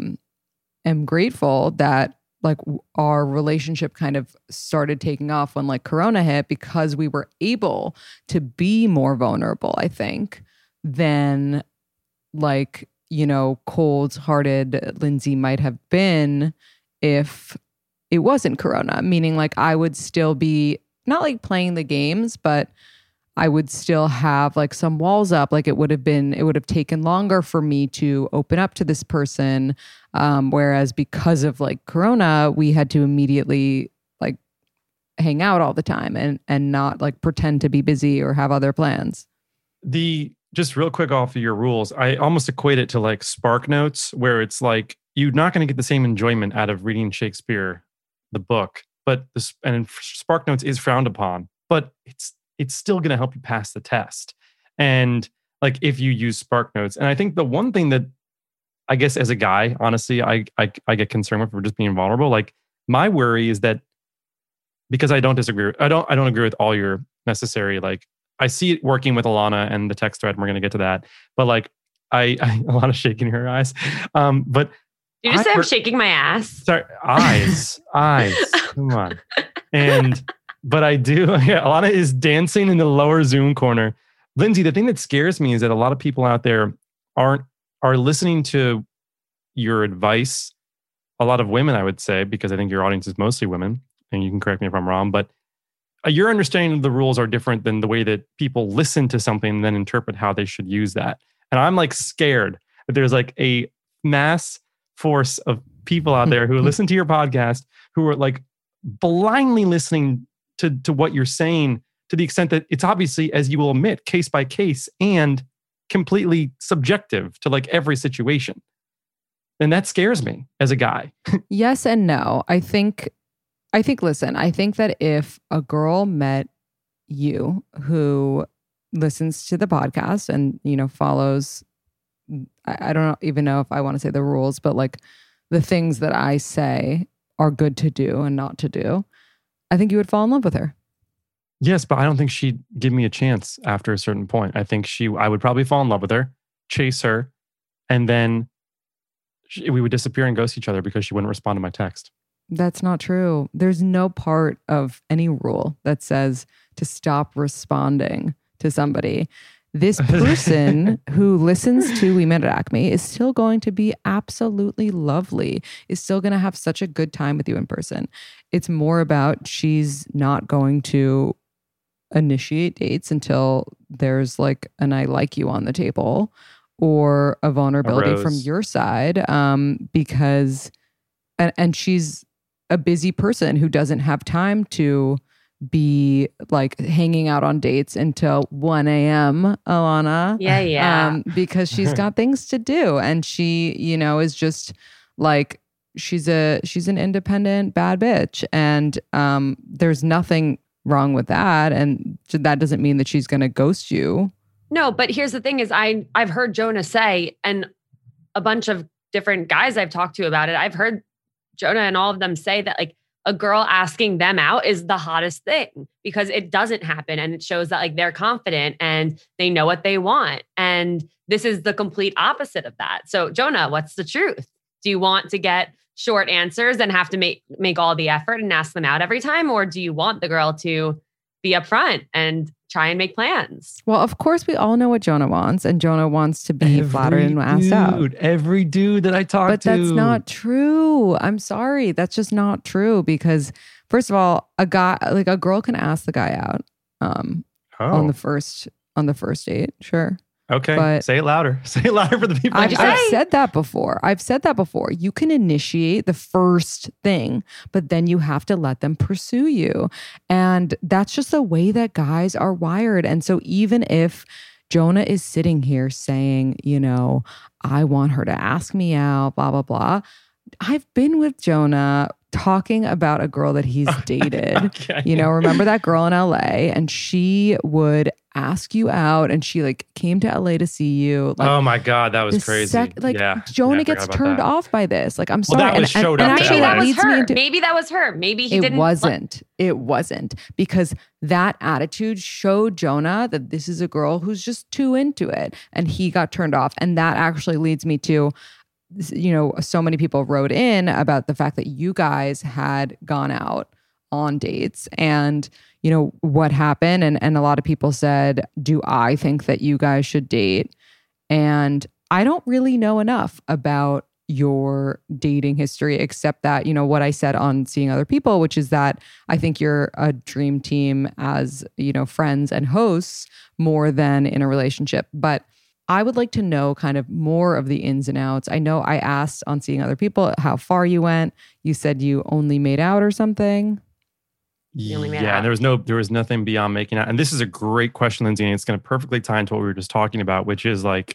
Speaker 5: am grateful that like our relationship kind of started taking off when like Corona hit, because we were able to be more vulnerable, I think, than like, cold-hearted Lindsay might have been if it wasn't Corona. Meaning like I would still be not like playing the games, but I would still have like some walls up. Like it would have taken longer for me to open up to this person. Whereas because of like Corona, we had to immediately like hang out all the time and not like pretend to be busy or have other plans.
Speaker 7: Just real quick off of your rules, I almost equate it to like Spark Notes, where it's like you're not going to get the same enjoyment out of reading Shakespeare, the book, and Spark Notes is frowned upon, but it's still going to help you pass the test. And like if you use Spark Notes, and I think the one thing that I guess as a guy, honestly, I get concerned with for just being vulnerable. Like my worry is that because I don't disagree, I don't agree with all your necessary like. I see it working with Alana and the text thread, and we're going to get to that. But like, Alana's shaking her eyes. But
Speaker 6: you just say I'm shaking my ass.
Speaker 7: Sorry, eyes. Come on. But I do. Yeah, Alana is dancing in the lower Zoom corner. Lindsay, the thing that scares me is that a lot of people out there are listening to your advice. A lot of women, I would say, because I think your audience is mostly women, and you can correct me if I'm wrong, but your understanding of the rules are different than the way that people listen to something and then interpret how they should use that. And I'm like scared that there's like a mass force of people out there who listen to your podcast who are like blindly listening to what you're saying, to the extent that it's obviously, as you will admit, case by case and completely subjective to like every situation. And that scares me as a guy.
Speaker 5: Yes and no. I think, listen, I think that if a girl met you who listens to the podcast and, follows, I don't even know if I want to say the rules, but like the things that I say are good to do and not to do, I think you would fall in love with her.
Speaker 7: Yes, but I don't think she'd give me a chance after a certain point. I think I would probably fall in love with her, chase her, and then we would disappear and ghost each other because she wouldn't respond to my text.
Speaker 5: That's not true. There's no part of any rule that says to stop responding to somebody. This person who listens to We Met at Acme is still going to be absolutely lovely, is still going to have such a good time with you in person. It's more about she's not going to initiate dates until there's like an I like you on the table or a vulnerability from your side, because and she's a busy person who doesn't have time to be like hanging out on dates until 1 a.m. Alana.
Speaker 6: Yeah.
Speaker 5: Because she's got things to do. And she, is just like, she's an independent bad bitch. And there's nothing wrong with that. And that doesn't mean that she's going to ghost you.
Speaker 6: No, but here's the thing is I've heard Jonah say, and a bunch of different guys I've talked to about it, I've heard Jonah and all of them say that like a girl asking them out is the hottest thing because it doesn't happen. And it shows that like they're confident and they know what they want. And this is the complete opposite of that. So Jonah, what's the truth? Do you want to get short answers and have to make all the effort and ask them out every time? Or do you want the girl to be upfront and try and make plans?
Speaker 5: Well, of course, we all know what Jonah wants, and Jonah wants to be flattered and asked out.
Speaker 7: Every dude that I talk to.
Speaker 5: But that's not true. I'm sorry. That's just not true because, first of all, a girl can ask the guy out on the first date. Sure.
Speaker 7: Okay.
Speaker 5: But
Speaker 7: say it louder. Say it louder for the people.
Speaker 5: I've said that before. You can initiate the first thing, but then you have to let them pursue you. And that's just the way that guys are wired. And so even if Jonah is sitting here saying, you know, I want her to ask me out, blah, blah, blah. I've been with Jonah talking about a girl that he's dated.
Speaker 7: Okay.
Speaker 5: You know, remember that girl in LA? And she would ask you out and she like came to LA to see you. Like,
Speaker 7: oh my God, that was crazy.
Speaker 5: Jonah gets turned off by this. Like, I'm sorry.
Speaker 7: Well, that was showed up.
Speaker 6: Maybe that was
Speaker 5: leads me
Speaker 6: her.
Speaker 5: into-
Speaker 6: Maybe that was her. Maybe he didn't.
Speaker 5: It wasn't because that attitude showed Jonah that this is a girl who's just too into it, and he got turned off. And that actually leads me to, you know, so many people wrote in about the fact that you guys had gone out on dates and, you know, what happened. And a lot of people said, do I think that you guys should date? And I don't really know enough about your dating history, except that, you know, what I said on Seeing Other People, which is that I think you're a dream team as, you know, friends and hosts more than in a relationship. But I would like to know kind of more of the ins and outs. I know I asked on Seeing Other People how far you went. You said you only made out or something.
Speaker 7: Yeah, there was nothing beyond making out. And this is a great question, Lindsay, and it's going to perfectly tie into what we were just talking about, which is like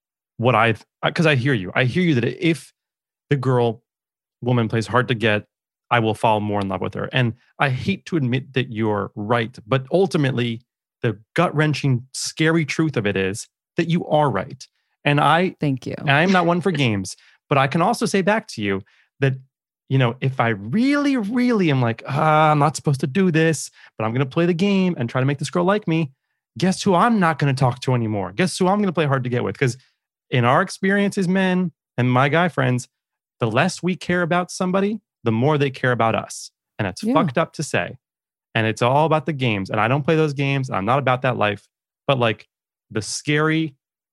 Speaker 7: because I hear you that if the woman plays hard to get, I will fall more in love with her. And I hate to admit that you're right, but ultimately the gut-wrenching, scary truth of it is that you are right. And
Speaker 5: thank you.
Speaker 7: I'm not one for games, but I can also say back to you that, you know, if I really, really am like, I'm not supposed to do this, but I'm going to play the game and try to make this girl like me, guess who I'm not going to talk to anymore? Guess who I'm going to play hard to get with? Because in our experience as men and my guy friends, the less we care about somebody, the more they care about us. And it's fucked up to say. And it's all about the games. And I don't play those games. I'm not about that life. But like the scary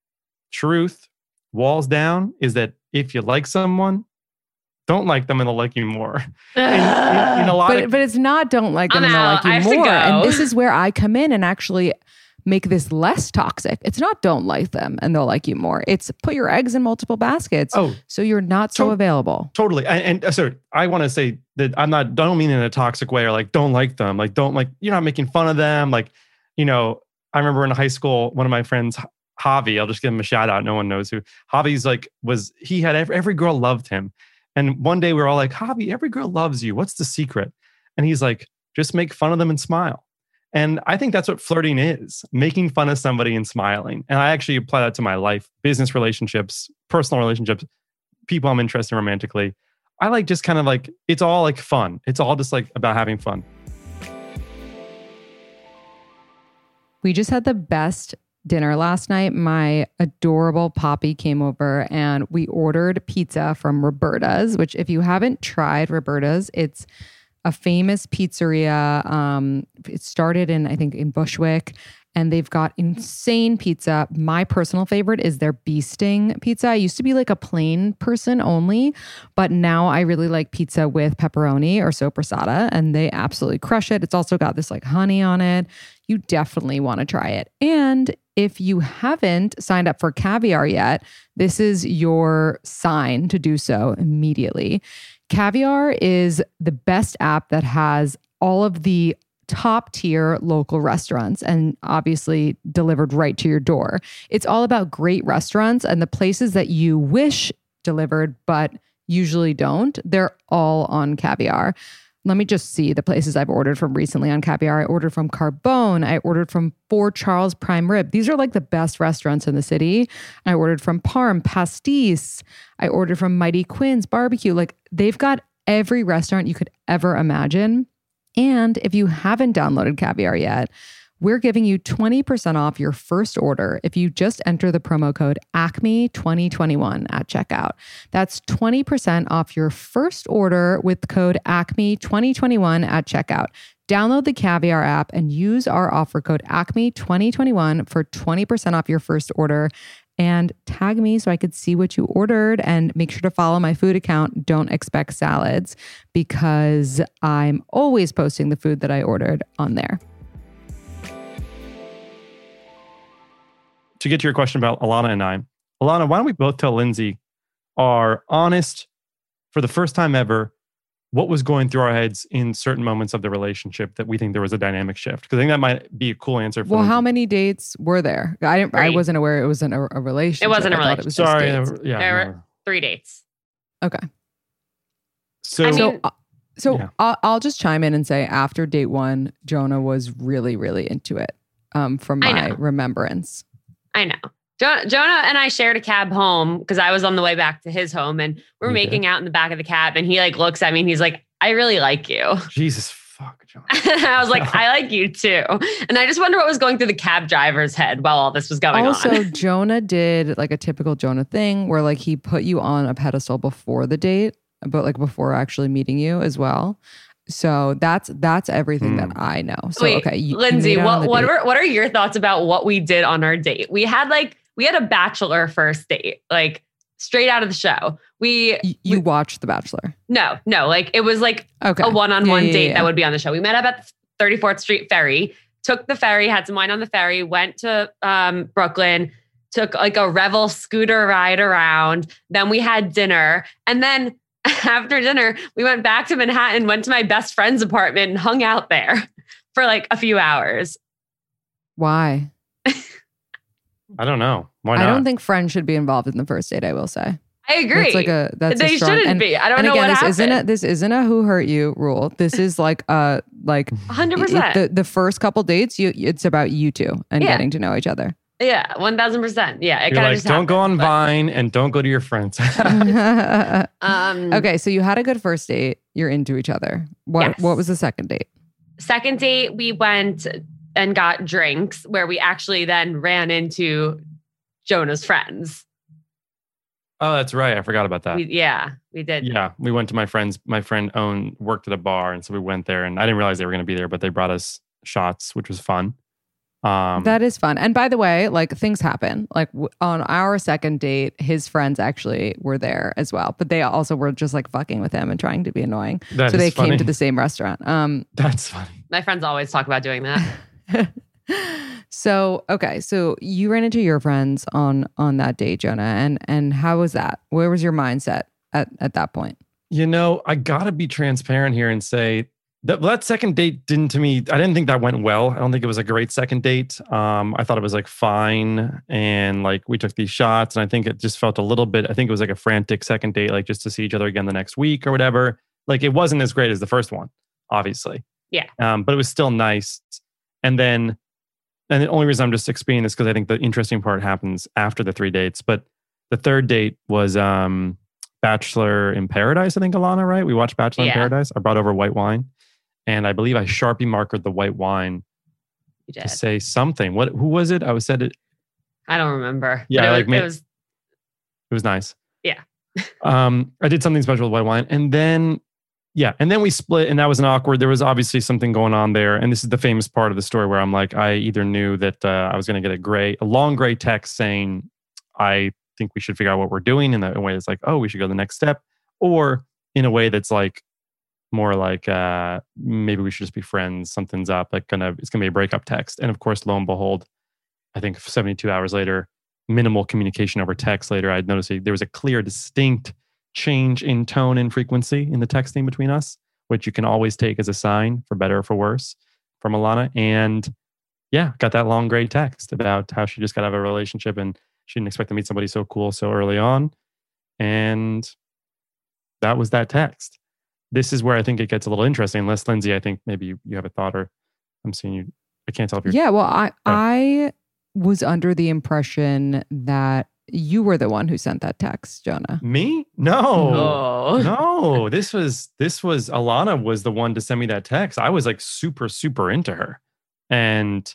Speaker 7: truth, walls down, is that if you like someone, don't like them and they'll like you more. In a lot
Speaker 5: but it's not don't like them
Speaker 6: I'm
Speaker 5: and they'll
Speaker 6: out.
Speaker 5: like
Speaker 6: I
Speaker 5: you
Speaker 6: have to
Speaker 5: more.
Speaker 6: go.
Speaker 5: And this is where I come in and actually make this less toxic. It's not don't like them and they'll like you more. It's put your eggs in multiple baskets. So you're not so available.
Speaker 7: Totally. And so I want to say that don't mean in a toxic way or like don't like them. Like you're not making fun of them. Like, you know, I remember in high school, one of my friends, Javi, I'll just give him a shout out. No one knows who. Javi's like, he had every girl loved him. And one day we were all like, Javi, every girl loves you. What's the secret? And he's like, just make fun of them and smile. And I think that's what flirting is, making fun of somebody and smiling. And I actually apply that to my life, business relationships, personal relationships, people I'm interested in romantically. I like just kind of like, it's all like fun. It's all just like about having fun.
Speaker 5: We just had the best dinner last night. My adorable Poppy came over and we ordered pizza from Roberta's, which if you haven't tried Roberta's, it's a famous pizzeria. It started in Bushwick, and they've got insane pizza. My personal favorite is their bee sting pizza. I used to be like a plain person only, but now I really like pizza with pepperoni or soppressata, and they absolutely crush it. It's also got this like honey on it. You definitely want to try it. And if you haven't signed up for Caviar yet, this is your sign to do so immediately. Caviar is the best app that has all of the top tier local restaurants and obviously delivered right to your door. It's all about great restaurants and the places that you wish delivered, but usually don't. They're all on Caviar. Let me just see the places I've ordered from recently on Caviar. I ordered from Carbone. I ordered from Fort Charles Prime Rib. These are like the best restaurants in the city. I ordered from Parm, Pastis. I ordered from Mighty Quinn's Barbecue. Like they've got every restaurant you could ever imagine. And if you haven't downloaded Caviar yet, we're giving you 20% off your first order if you just enter the promo code ACME2021 at checkout. That's 20% off your first order with code ACME2021 at checkout. Download the Caviar app and use our offer code ACME2021 for 20% off your first order. And tag me so I could see what you ordered, and make sure to follow my food account. Don't expect salads, because I'm always posting the food that I ordered on there.
Speaker 7: To get to your question about Alana and I, Alana, why don't we both tell Lindsay our honest, for the first time ever, what was going through our heads in certain moments of the relationship that we think there was a dynamic shift. Because I think that might be a cool answer. For
Speaker 5: Well, how
Speaker 7: Lindsay.
Speaker 5: many dates were there? I
Speaker 6: 3.
Speaker 5: wasn't aware it wasn't a relationship.
Speaker 6: It wasn't a
Speaker 5: I thought it was just
Speaker 7: Sorry.
Speaker 5: dates.
Speaker 7: Yeah.
Speaker 6: There
Speaker 7: no.
Speaker 6: were 3 dates.
Speaker 5: Okay.
Speaker 7: So,
Speaker 6: I mean-
Speaker 5: So
Speaker 7: Yeah.
Speaker 5: I'll just chime in and say after date 1, Jonah was really, really into it. From
Speaker 6: I
Speaker 5: my
Speaker 6: know.
Speaker 5: remembrance.
Speaker 6: I know. Jonah and I shared a cab home because I was on the way back to his home, and we're
Speaker 7: You
Speaker 6: making out in the back of the cab, and he like looks at me and he's like, I really like you.
Speaker 7: Jesus fuck, John.
Speaker 6: I was like, I like you too. And I just wonder what was going through the cab driver's head while all this was going
Speaker 5: Also,
Speaker 6: on.
Speaker 5: Jonah did like a typical Jonah thing where like he put you on a pedestal before the date, but like before actually meeting you as well. So that's everything that I know. So
Speaker 6: Wait,
Speaker 5: okay, you
Speaker 6: Lindsay,
Speaker 5: made out on the
Speaker 6: what
Speaker 5: date.
Speaker 6: are your thoughts about what we did on our date? We had a bachelor first date, like straight out of the show.
Speaker 5: You watched The Bachelor?
Speaker 6: No, like it was like
Speaker 5: Okay,
Speaker 6: a one-on-one
Speaker 5: Yeah,
Speaker 6: date
Speaker 5: yeah.
Speaker 6: that would be on the show. We met up at 34th Street Ferry, took the ferry, had some wine on the ferry, went to Brooklyn, took like a Revel scooter ride around. Then we had dinner. And then after dinner, we went back to Manhattan, went to my best friend's apartment and hung out there for like a few hours.
Speaker 5: Why?
Speaker 7: I don't know. Why not?
Speaker 5: I don't think friends should be involved in the first date. I will say.
Speaker 6: I agree.
Speaker 5: That's
Speaker 6: They
Speaker 5: a strong,
Speaker 6: shouldn't
Speaker 5: and,
Speaker 6: be. I don't
Speaker 5: and
Speaker 6: know
Speaker 5: again,
Speaker 6: what
Speaker 5: this isn't a who hurt you rule. This is like
Speaker 6: 100%.
Speaker 5: the first couple dates. It's about you two and
Speaker 6: Yeah.
Speaker 5: getting to know each other.
Speaker 6: Yeah, 1000%. Yeah, it
Speaker 7: You're
Speaker 6: kind of
Speaker 7: like,
Speaker 6: just
Speaker 7: don't go on
Speaker 6: happened, but-
Speaker 7: Vine and don't go to your friends.
Speaker 5: Okay, so you had a good first date. You're into each other.
Speaker 6: Yes.
Speaker 5: What was the second date?
Speaker 6: Second date, we went and got drinks where we actually then ran into Jonah's friends.
Speaker 7: Oh, that's right. I forgot about that.
Speaker 6: We did.
Speaker 7: Yeah, we went to my friend worked at a bar, and so we went there, and I didn't realize they were going to be there, but they brought us shots, which was fun.
Speaker 5: That is fun. And by the way, like things happen. Like on our second date, his friends actually were there as well, but they also were just like fucking with him and trying to be annoying.
Speaker 7: That
Speaker 5: So
Speaker 7: is
Speaker 5: they
Speaker 7: funny.
Speaker 5: came to the same restaurant.
Speaker 7: That's funny.
Speaker 6: My friends always talk about doing that.
Speaker 5: So okay, so you ran into your friends on that date, Jonah, and how was that? Where was your mindset at that point?
Speaker 7: You know, I gotta be transparent here and say that second date I didn't think that went well. I don't think it was a great second date. I thought it was like fine, and like we took these shots, and I think it just felt a little bit. I think it was like a frantic second date, like just to see each other again the next week or whatever. Like it wasn't as great as the first one, obviously.
Speaker 6: Yeah.
Speaker 7: But it was still nice. And the only reason I'm just explaining this because I think the interesting part happens after the 3 dates. But the third date was Bachelor in Paradise. I think Alana, right? We watched Bachelor in
Speaker 6: Yeah.
Speaker 7: Paradise. I brought over white wine. And I believe I Sharpie markered the white wine
Speaker 6: You
Speaker 7: to
Speaker 6: did.
Speaker 7: say something. Who was it? I said it.
Speaker 6: I don't remember.
Speaker 7: Yeah,
Speaker 6: But
Speaker 7: like
Speaker 6: it was
Speaker 7: It was nice.
Speaker 6: Yeah.
Speaker 7: I did something special with white wine. And then we split, and that was there was obviously something going on there. And this is the famous part of the story where I'm like, I either knew that I was going to get a long gray text saying, I think we should figure out what we're doing in a way that's like, oh, we should go to the next step, or in a way that's like, more like maybe we should just be friends. Something's up. It's gonna be a breakup text. And of course, lo and behold, I think 72 hours later, minimal communication over text later, I'd noticed there was a clear, distinct change in tone and frequency in the texting between us, which you can always take as a sign for better or for worse from Alana. And yeah, got that long gray text about how she just got out of a relationship and she didn't expect to meet somebody so cool so early on. And that was that text. This is where I think it gets a little interesting. Unless, Lindsay, I think maybe you have a thought, or I'm seeing you. I can't tell if you're.
Speaker 5: Yeah, well, I was under the impression that you were the one who sent that text, Jonah.
Speaker 7: Me? No.
Speaker 6: Oh.
Speaker 7: No. This was Alana was the one to send me that text. I was like super, super into her. And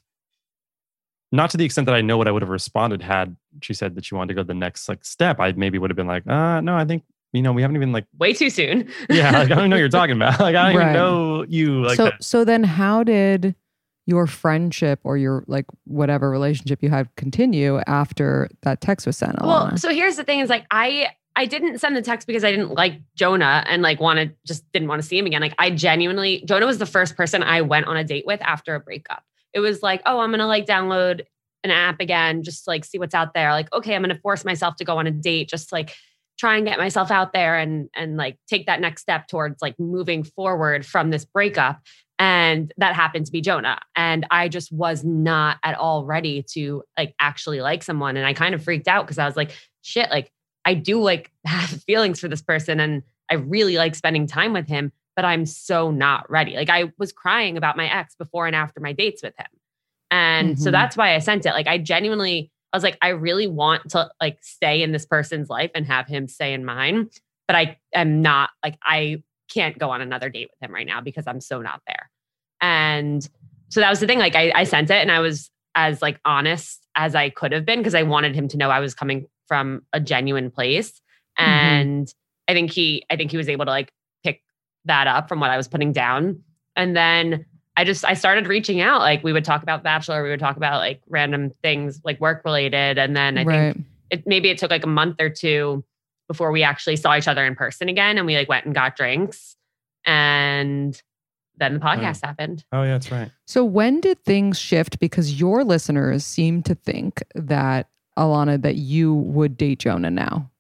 Speaker 7: not to the extent that I know what I would have responded had she said that she wanted to go to the next like step. I maybe would have been like, no, I think, we haven't even like,
Speaker 6: way too soon.
Speaker 7: yeah, like, I don't even know what you're talking about. Like, I don't
Speaker 5: Right.
Speaker 7: even know you like
Speaker 5: so
Speaker 7: that.
Speaker 5: so then how did your friendship or your like whatever relationship you had continue after that text was sent, Alana?
Speaker 6: Well, so here's the thing is like I didn't send the text because I didn't like Jonah and like didn't want to see him again. Like Jonah was the first person I went on a date with after a breakup. It was like, oh, I'm going to like download an app again, just like see what's out there. Like, okay, I'm going to force myself to go on a date, just like try and get myself out there and like take that next step towards like moving forward from this breakup. And that happened to be Jonah. And I just was not at all ready to like actually like someone. And I kind of freaked out because I was like, shit, like I do like have feelings for this person and I really like spending time with him, but I'm so not ready. Like I was crying about my ex before and after my dates with him. And so that's why I sent it. Like I was like, I really want to like stay in this person's life and have him stay in mine, but I am not like, I can't go on another date with him right now because I'm so not there. And so that was the thing. Like I sent it and I was as like honest as I could have been because I wanted him to know I was coming from a genuine place. And I think he was able to like pick that up from what I was putting down. And then I started reaching out. Like we would talk about Bachelor, we would talk about like random things like work related. And then I think it took like a month or two before we actually saw each other in person again. And we like went and got drinks and then the podcast happened.
Speaker 7: Oh yeah, that's right.
Speaker 5: So when did things shift? Because your listeners seem to think that, Alana, that you would date Jonah now.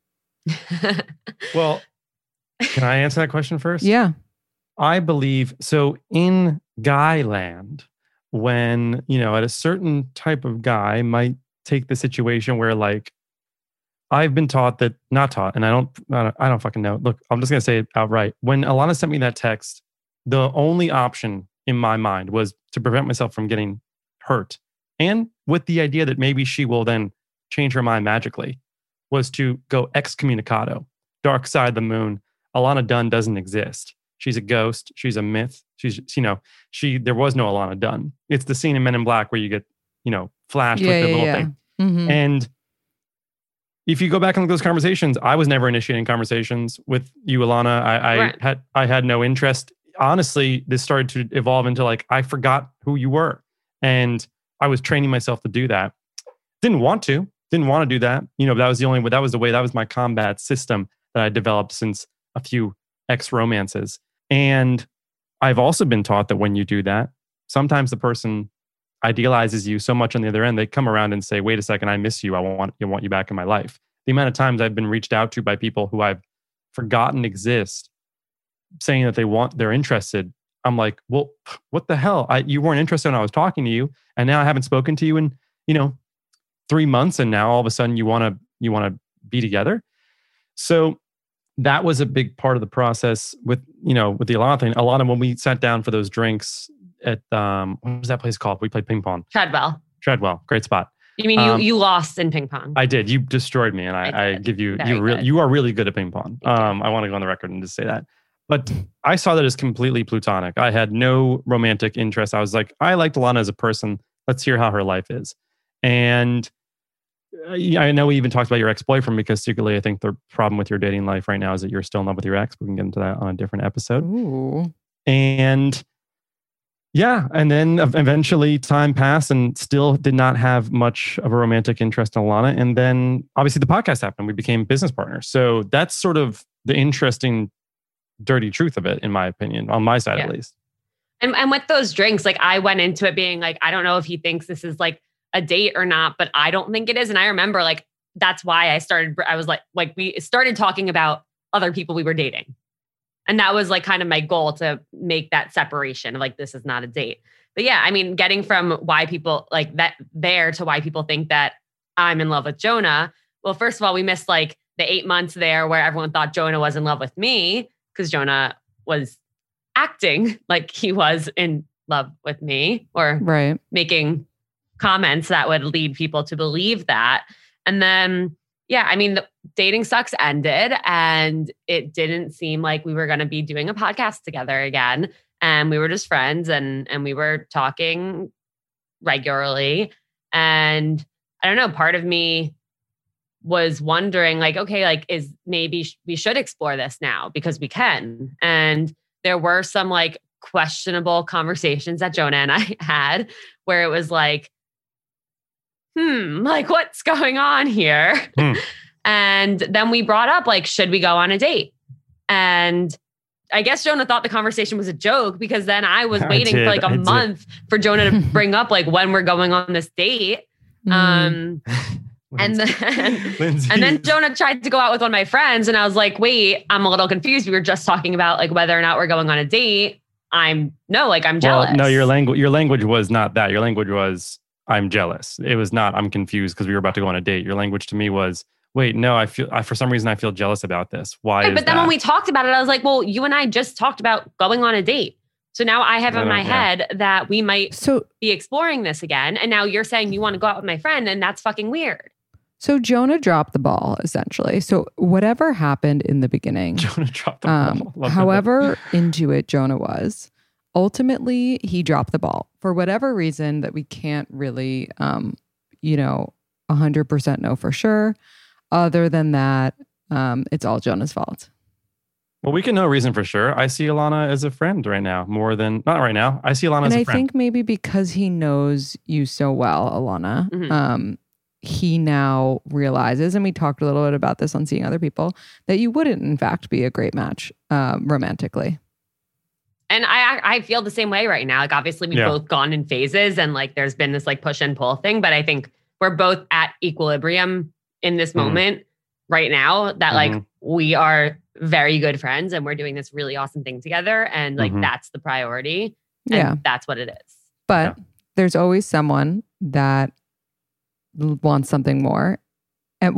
Speaker 7: Well, can I answer that question first?
Speaker 5: Yeah.
Speaker 7: I believe, so in guy land, when, at a certain type of guy might take the situation where like, I've been not taught, and I don't fucking know. Look, I'm just going to say it outright. When Alana sent me that text, the only option in my mind was to prevent myself from getting hurt. And with the idea that maybe she will then change her mind magically, was to go excommunicado, dark side of the moon. Alana Dunn doesn't exist. She's a ghost. She's a myth. There was no Alana Dunn. It's the scene in Men in Black where you get, flashed with the little thing.
Speaker 5: Mm-hmm.
Speaker 7: And if you go back and look at those conversations, I was never initiating conversations with you, Alana. I had no interest. Honestly, this started to evolve into like, I forgot who you were. And I was training myself to do that. Didn't want to do that. That was that was my combat system that I developed since a few ex-romances. And I've also been taught that when you do that, sometimes the person idealizes you so much on the other end, they come around and say, wait a second, I miss you. I want you back in my life. The amount of times I've been reached out to by people who I've forgotten exist, saying that they're interested. I'm like, well, what the hell? You weren't interested when I was talking to you. And now I haven't spoken to you in, 3 months. And now all of a sudden you want to be together. So that was a big part of the process with the Alana thing. Alana, when we sat down for those drinks at, what was that place called? We played ping pong. Treadwell. Great spot.
Speaker 6: You mean you lost in ping pong?
Speaker 7: I did. You destroyed me. And I give you, you are really good at ping pong. I want to go on the record and just say that. But I saw that as completely platonic. I had no romantic interest. I was like, I liked Alana as a person. Let's hear how her life is. And I know we even talked about your ex-boyfriend because secretly I think the problem with your dating life right now is that you're still in love with your ex. We can get into that on a different episode.
Speaker 5: Ooh.
Speaker 7: And yeah, and then eventually time passed and still did not have much of a romantic interest in Alana. And then obviously the podcast happened. We became business partners. So that's sort of the interesting dirty truth of it, in my opinion, on my side at least.
Speaker 6: And with those drinks, like I went into it being like, I don't know if he thinks this is like a date or not, but I don't think it is. And I remember like, that's why I was like we started talking about other people we were dating. And that was like kind of my goal to make that separation of like, this is not a date. But yeah, I mean, getting from why people like that there to why people think that I'm in love with Jonah. Well, first of all, we missed like the 8 months there where everyone thought Jonah was in love with me because Jonah was acting like he was in love with me or making comments that would lead people to believe that. And then, yeah, I mean, the Dating Sucks ended and it didn't seem like we were going to be doing a podcast together again. And we were just friends and we were talking regularly. And I don't know, part of me was wondering like, okay, like maybe we should explore this now because we can. And there were some like questionable conversations that Jonah and I had where it was like, like what's going on here? And then we brought up like, should we go on a date? And I guess Jonah thought the conversation was a joke because then I was waiting for like a month for Jonah to bring up like when we're going on this date. And And
Speaker 7: Lindsay.
Speaker 6: and then Jonah tried to go out with one of my friends, and I was like, wait, I'm a little confused. We were just talking about like whether or not we're going on a date. I'm jealous.
Speaker 7: Well, no, your language was not that. Your language was, I'm jealous. It was not, I'm confused because we were about to go on a date. Your language to me was, wait, no, for some reason I feel jealous about this. Why is
Speaker 6: But then
Speaker 7: that?
Speaker 6: when we talked about it, I was like, well, you and I just talked about going on a date. So now I have in my head that we might be exploring this again. And now you're saying you want to go out with my friend, and that's fucking weird.
Speaker 5: So Jonah dropped the ball, essentially. So whatever happened in the beginning,
Speaker 7: Jonah dropped the ball.
Speaker 5: However into it Jonah was, ultimately he dropped the ball for whatever reason that we can't really, 100% know for sure. Other than that, it's all Jonah's fault.
Speaker 7: Well, we can know reason for sure. I see Alana as a friend right now, more than, not right now. I see Alana as a friend.
Speaker 5: And I think maybe because he knows you so well, Alana, he now realizes, and we talked a little bit about this on Seeing Other People, that you wouldn't in fact be a great match romantically.
Speaker 6: And I feel the same way right now. Like obviously we've both gone in phases, and like there's been this like push and pull thing, but I think we're both at equilibrium in this moment right now that like we are very good friends and we're doing this really awesome thing together. And like that's the priority. And that's what it is.
Speaker 5: But there's always someone that wants something more. And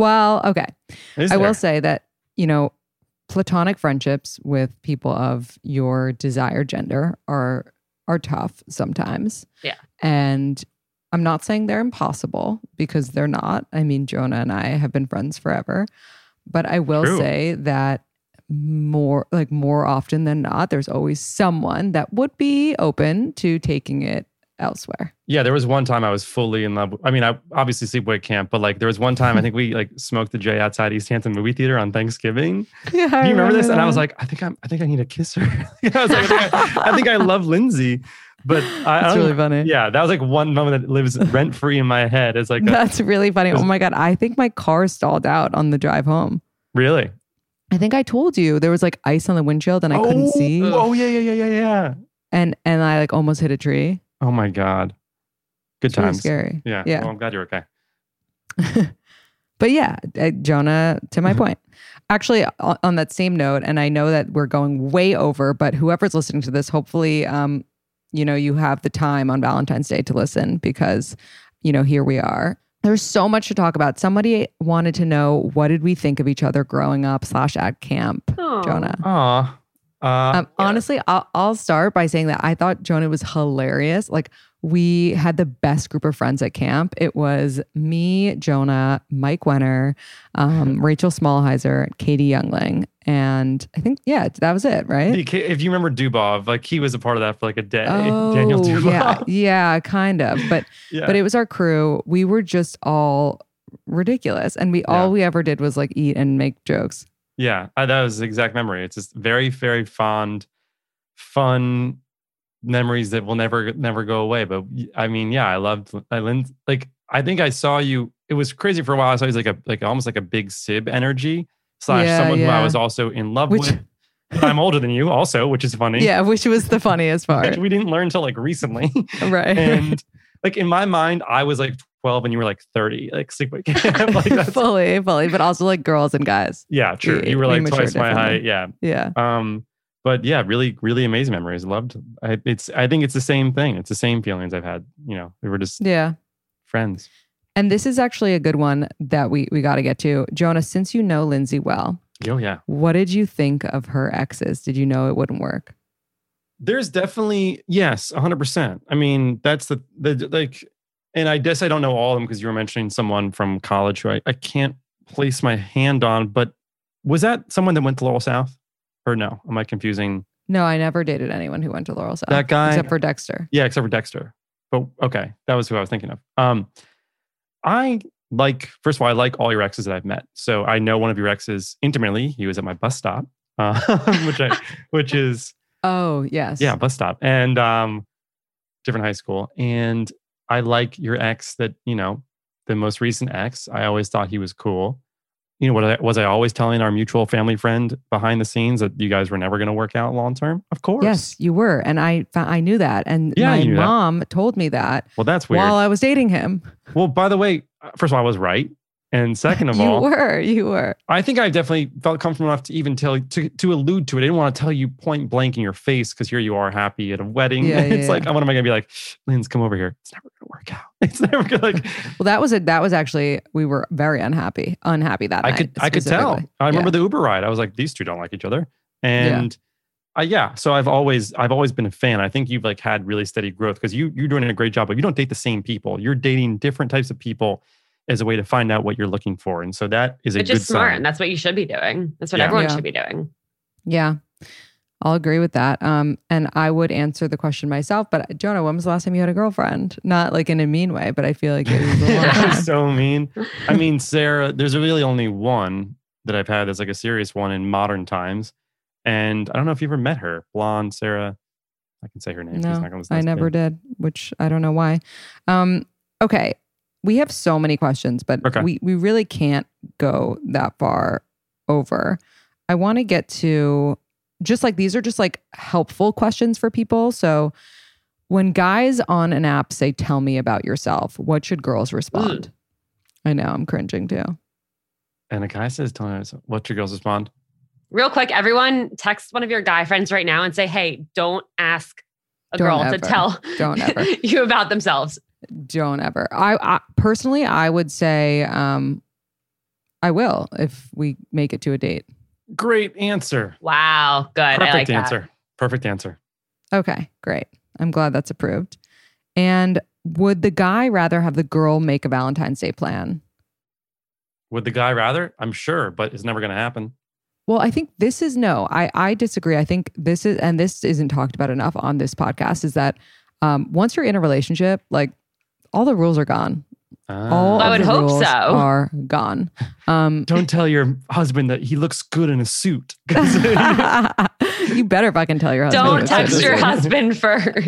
Speaker 5: I will say that, platonic friendships with people of your desired gender are tough sometimes.
Speaker 6: Yeah.
Speaker 5: And I'm not saying they're impossible, because they're not. I mean, Jonah and I have been friends forever. But I will say that more often than not, there's always someone that would be open to taking it elsewhere.
Speaker 7: Yeah, there was one time I was fully in love. I mean, I obviously sleepaway camp, but like there was one time I think we like smoked the J outside East Hampton movie theater on Thanksgiving.
Speaker 5: Yeah,
Speaker 7: do you remember this?
Speaker 5: that.
Speaker 7: And I was like, I think I need to kiss her. I was like, I think I love Lindsay. But
Speaker 5: that's really funny.
Speaker 7: Yeah, that was like one moment that lives rent free in my head. It's like
Speaker 5: that's really funny. Oh my God, I think my car stalled out on the drive home.
Speaker 7: Really?
Speaker 5: I think I told you there was like ice on the windshield and I couldn't see.
Speaker 7: Oh yeah.
Speaker 5: And I like almost hit a tree.
Speaker 7: Oh my God. Good times.
Speaker 5: Really scary.
Speaker 7: Yeah. Well, I'm glad you're okay.
Speaker 5: But yeah, Jonah, to my point. Actually, on that same note, and I know that we're going way over, but whoever's listening to this, hopefully, you have the time on Valentine's Day to listen, because, here we are. There's so much to talk about. Somebody wanted to know, what did we think of each other growing up / at camp, Jonah? Honestly, I'll start by saying that I thought Jonah was hilarious. Like, we had the best group of friends at camp. It was me, Jonah, Mike Wenner, Rachel Smallheiser, Katie Youngling. And I think, that was it, right?
Speaker 7: If you remember Dubov, like he was a part of that for like a day. Daniel Dubov.
Speaker 5: Yeah, kind of. But it was our crew. We were just all ridiculous. And all we ever did was like eat and make jokes.
Speaker 7: Yeah, that was the exact memory. It's just very, very fun memories that will never go away. But I mean, I I think I saw you. It was crazy for a while. I saw you like almost like a big Sib energy / someone who I was also in love with. I'm older than you also, which is funny.
Speaker 5: Yeah, which was the funniest part.
Speaker 7: Which we didn't learn until like recently.
Speaker 5: Right.
Speaker 7: And like in my mind, I was like 12 and you were like 30, like sleepaway camp. Like
Speaker 5: fully, but also like girls and guys.
Speaker 7: Yeah, true. You were like twice my height. Yeah.
Speaker 5: Yeah.
Speaker 7: But yeah, really, really amazing memories. Loved. I think it's the same thing. It's the same feelings I've had. We were just friends.
Speaker 5: And this is actually a good one that we got to get to. Jonah, since you know Lindsay well, what did you think of her exes? Did you know it wouldn't work?
Speaker 7: There's definitely, yes, 100%. I mean, that's the like, and I guess I don't know all of them because you were mentioning someone from college who I can't place my hand on, but was that someone that went to Laurel South? Or no? Am I confusing?
Speaker 5: No, I never dated anyone who went to Laurel South.
Speaker 7: That guy?
Speaker 5: Except for Dexter.
Speaker 7: Yeah, except for Dexter. But okay, that was who I was thinking of. First of all, I like all your exes that I've met. So I know one of your exes intimately. He was at my bus stop, which is...
Speaker 5: Oh, yes.
Speaker 7: Yeah, bus stop. And different high school. And I like your ex that, the most recent ex, I always thought he was cool. Was I always telling our mutual family friend behind the scenes that you guys were never going to work out long term? Of course.
Speaker 5: Yes, you were. And I knew that. And my mom told me that.
Speaker 7: Well, that's weird.
Speaker 5: While I was dating him.
Speaker 7: Well, by the way, first of all, I was right. And second of
Speaker 5: You
Speaker 7: all,
Speaker 5: were.
Speaker 7: I think I definitely felt comfortable enough to even tell to allude to it. I didn't want to tell you point blank in your face because here you are happy at a wedding.
Speaker 5: Yeah,
Speaker 7: It's
Speaker 5: yeah,
Speaker 7: like, what am I gonna be like? Linz, come over here. It's never gonna work out. It's never gonna like.
Speaker 5: Well, that was actually, we were very unhappy that night.
Speaker 7: I could tell.
Speaker 5: specifically.
Speaker 7: I remember
Speaker 5: Yeah.
Speaker 7: the Uber ride. I was like, these two don't like each other. And so I've always been a fan. I think you've like had really steady growth because you're doing a great job, but you don't date the same people. You're dating different types of people as a way to find out what you're looking for. And so that is a
Speaker 6: Which
Speaker 7: good
Speaker 6: is smart.
Speaker 7: sign.
Speaker 6: And that's what you should be doing. That's what
Speaker 7: Yeah.
Speaker 6: everyone
Speaker 5: Yeah.
Speaker 6: should be doing.
Speaker 5: Yeah. I'll agree with that. And I would answer the question myself, but Jonah, when was the last time you had a girlfriend? Not like in a mean way, but I feel like it was a long time.
Speaker 7: So mean. I mean, Sarah, there's really only one that I've had that's like a serious one in modern times. And I don't know if you ever met her. Blonde, Sarah. I can say her name. She's
Speaker 5: No,
Speaker 7: not gonna
Speaker 5: I never did, which I don't know why. Okay. We have so many questions, but
Speaker 7: Okay.
Speaker 5: we really can't go that far over. I want to get to just like, these are just like helpful questions for people. So when guys on an app say, tell me about yourself, what should girls respond? I know, I'm cringing too.
Speaker 7: And a guy says, tell me, what should girls respond?
Speaker 6: Real quick, everyone text one of your guy friends right now and say, hey, don't ask a
Speaker 5: Don't
Speaker 6: girl
Speaker 5: ever.
Speaker 6: to tell
Speaker 5: Don't ever.
Speaker 6: you about themselves.
Speaker 5: Don't ever. I personally, I would say I will if we make it to a date.
Speaker 7: Great answer.
Speaker 6: Wow. Good. I
Speaker 7: Perfect
Speaker 6: like
Speaker 7: answer.
Speaker 6: that.
Speaker 7: Perfect answer.
Speaker 5: Okay, great. I'm glad that's approved. And would the guy rather have the girl make a Valentine's Day plan?
Speaker 7: Would the guy rather? I'm sure, but it's never going to happen.
Speaker 5: Well, I think this is no. I disagree. I think this is, and this isn't talked about enough on this podcast, is that once you're in a relationship, like all the rules are gone. All
Speaker 6: I
Speaker 5: of
Speaker 6: would
Speaker 5: the
Speaker 6: hope
Speaker 5: rules
Speaker 6: so.
Speaker 5: are gone.
Speaker 7: Don't tell your husband that he looks good in a suit.
Speaker 5: You better fucking tell your husband.
Speaker 6: Don't
Speaker 5: what's
Speaker 6: text
Speaker 5: good.
Speaker 6: your husband first.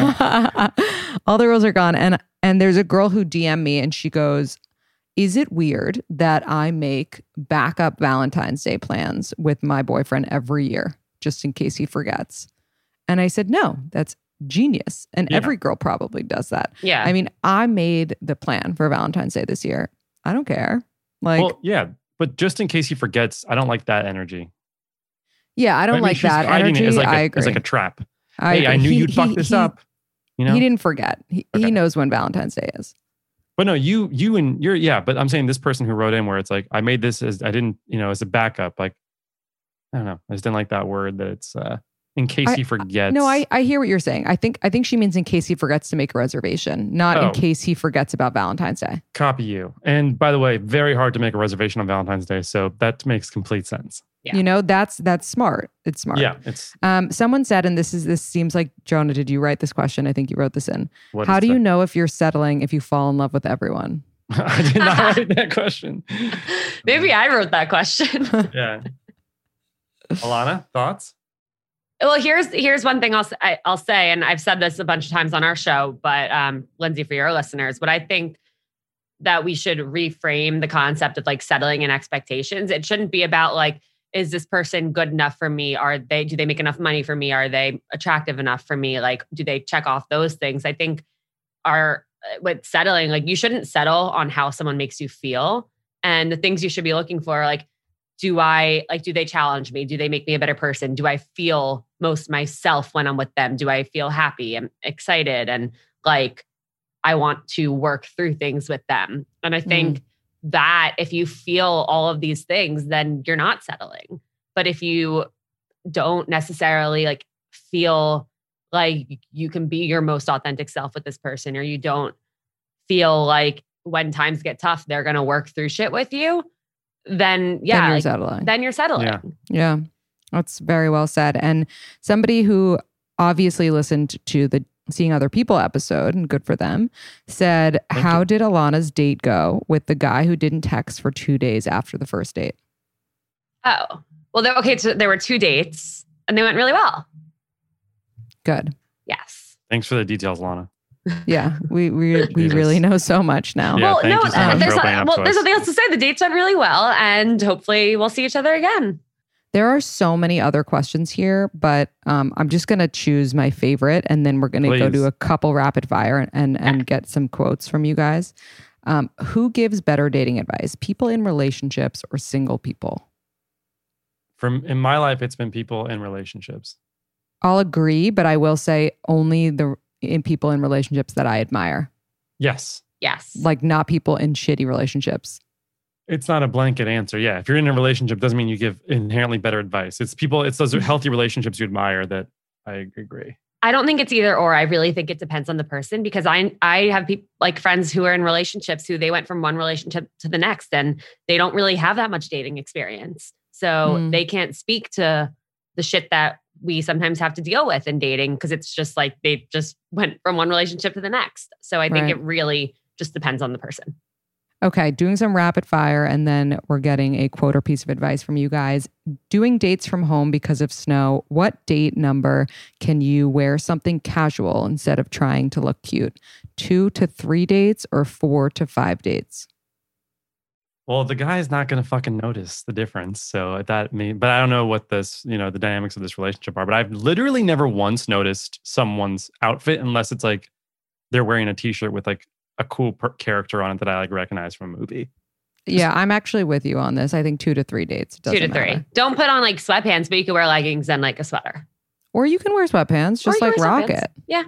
Speaker 5: All the rules are gone. And there's a girl who DM'd me and she goes, is it weird that I make backup Valentine's Day plans with my boyfriend every year, just in case he forgets? And I said, no, that's genius. And
Speaker 7: Yeah.
Speaker 5: every girl probably does that.
Speaker 6: Yeah.
Speaker 5: I mean, I made the plan for Valentine's Day this year. I don't care. Like,
Speaker 7: Well, yeah, but just in case he forgets, I don't like that energy.
Speaker 5: yeah, I don't
Speaker 7: Maybe
Speaker 5: like
Speaker 7: she's
Speaker 5: that
Speaker 7: hiding
Speaker 5: energy.
Speaker 7: it as like
Speaker 5: I
Speaker 7: a,
Speaker 5: agree.
Speaker 7: as like a trap.
Speaker 5: I
Speaker 7: Hey, I
Speaker 5: agree.
Speaker 7: knew you'd fuck this up. You know?
Speaker 5: He didn't forget. He
Speaker 7: Okay.
Speaker 5: knows when Valentine's Day is.
Speaker 7: But no, you and you're, yeah, but I'm saying this person who wrote in where it's like, I made this as, I didn't, as a backup. Like, I don't know. I just didn't like that word that it's in case he forgets.
Speaker 5: No, I hear what you're saying. I think she means in case he forgets to make a reservation, not in
Speaker 7: Oh.
Speaker 5: case he forgets about Valentine's Day.
Speaker 7: Copy you. And by the way, very hard to make a reservation on Valentine's Day. So that makes complete sense.
Speaker 6: Yeah.
Speaker 5: That's smart. It's smart.
Speaker 7: Yeah. It's
Speaker 5: Someone said, and this seems like, Jonah, did you write this question? I think you wrote this in.
Speaker 7: what
Speaker 5: How
Speaker 7: is
Speaker 5: do you
Speaker 7: that?
Speaker 5: know if you're settling if you fall in love with everyone?
Speaker 7: I did not write that question.
Speaker 6: Maybe I wrote that question.
Speaker 7: Yeah. Alana, thoughts?
Speaker 6: Well, here's one thing I'll say, and I've said this a bunch of times on our show, but Lindsay, for your listeners, what I think that we should reframe the concept of like settling and expectations. It shouldn't be about like, is this person good enough for me? Do they make enough money for me? Are they attractive enough for me? Like, do they check off those things? I think with settling, like you shouldn't settle on how someone makes you feel. And the things you should be looking for, like, do they challenge me? Do they make me a better person? Do I feel most myself when I'm with them? Do I feel happy and excited? And like, I want to work through things with them. And I think that if you feel all of these things, then you're not settling. But if you don't necessarily like feel like you can be your most authentic self with this person, or you don't feel like when times get tough, they're going to work through shit with you, then
Speaker 5: Then you're
Speaker 6: like,
Speaker 5: settling.
Speaker 6: then you're settling.
Speaker 7: Yeah.
Speaker 5: Yeah, that's very well said. And somebody who obviously listened to the Seeing Other People episode, and good for them, said, how did Alana's date go with the guy who didn't text for 2 days after the first date?
Speaker 6: Oh, well, so there were 2 dates and they went really well.
Speaker 5: Good.
Speaker 6: Yes.
Speaker 7: Thanks for the details, Lana.
Speaker 5: Yeah, we
Speaker 7: Jesus.
Speaker 5: really know so much now.
Speaker 7: Yeah,
Speaker 6: well,
Speaker 7: thank
Speaker 6: no,
Speaker 7: you so much
Speaker 6: there's
Speaker 7: for opening up to
Speaker 6: there's
Speaker 7: us.
Speaker 6: something else to say. The dates went really well, and hopefully we'll see each other again.
Speaker 5: There are so many other questions here, but I'm just going to choose my favorite, and then we're going to go
Speaker 7: Please.
Speaker 5: to a couple rapid fire and get some quotes from you guys. Who gives better dating advice? People in relationships or single people?
Speaker 7: In my life, it's been people in relationships.
Speaker 5: I'll agree, but I will say only in people in relationships that I admire.
Speaker 7: Yes.
Speaker 6: Yes.
Speaker 5: Like not people in shitty relationships.
Speaker 7: It's not a blanket answer. Yeah. If you're in a relationship, doesn't mean you give inherently better advice. It's those healthy relationships you admire that I agree.
Speaker 6: I don't think it's either or. I really think it depends on the person, because I have people like friends who are in relationships who they went from one relationship to the next and they don't really have that much dating experience. So they can't speak to the shit that we sometimes have to deal with in dating, because it's just like they just went from one relationship to the next. So I think it really just depends on the person.
Speaker 5: Okay, doing some rapid fire, and then we're getting a quote or piece of advice from you guys. Doing dates from home because of snow, what date number can you wear something casual instead of trying to look cute? 2 to 3 dates or 4 to 5 dates?
Speaker 7: Well, the guy's not going to fucking notice the difference. So but I don't know what the dynamics of this relationship are, but I've literally never once noticed someone's outfit unless it's like they're wearing a t-shirt with like a cool character on it that I like recognize from a movie.
Speaker 5: Yeah, I'm actually with you on this. I think 2 to 3 dates.
Speaker 6: 2 to 3.
Speaker 5: Matter.
Speaker 6: Don't put on like sweatpants, but you can wear leggings and like a sweater.
Speaker 5: Or you can wear sweatpants, just like rock it.
Speaker 6: Yeah.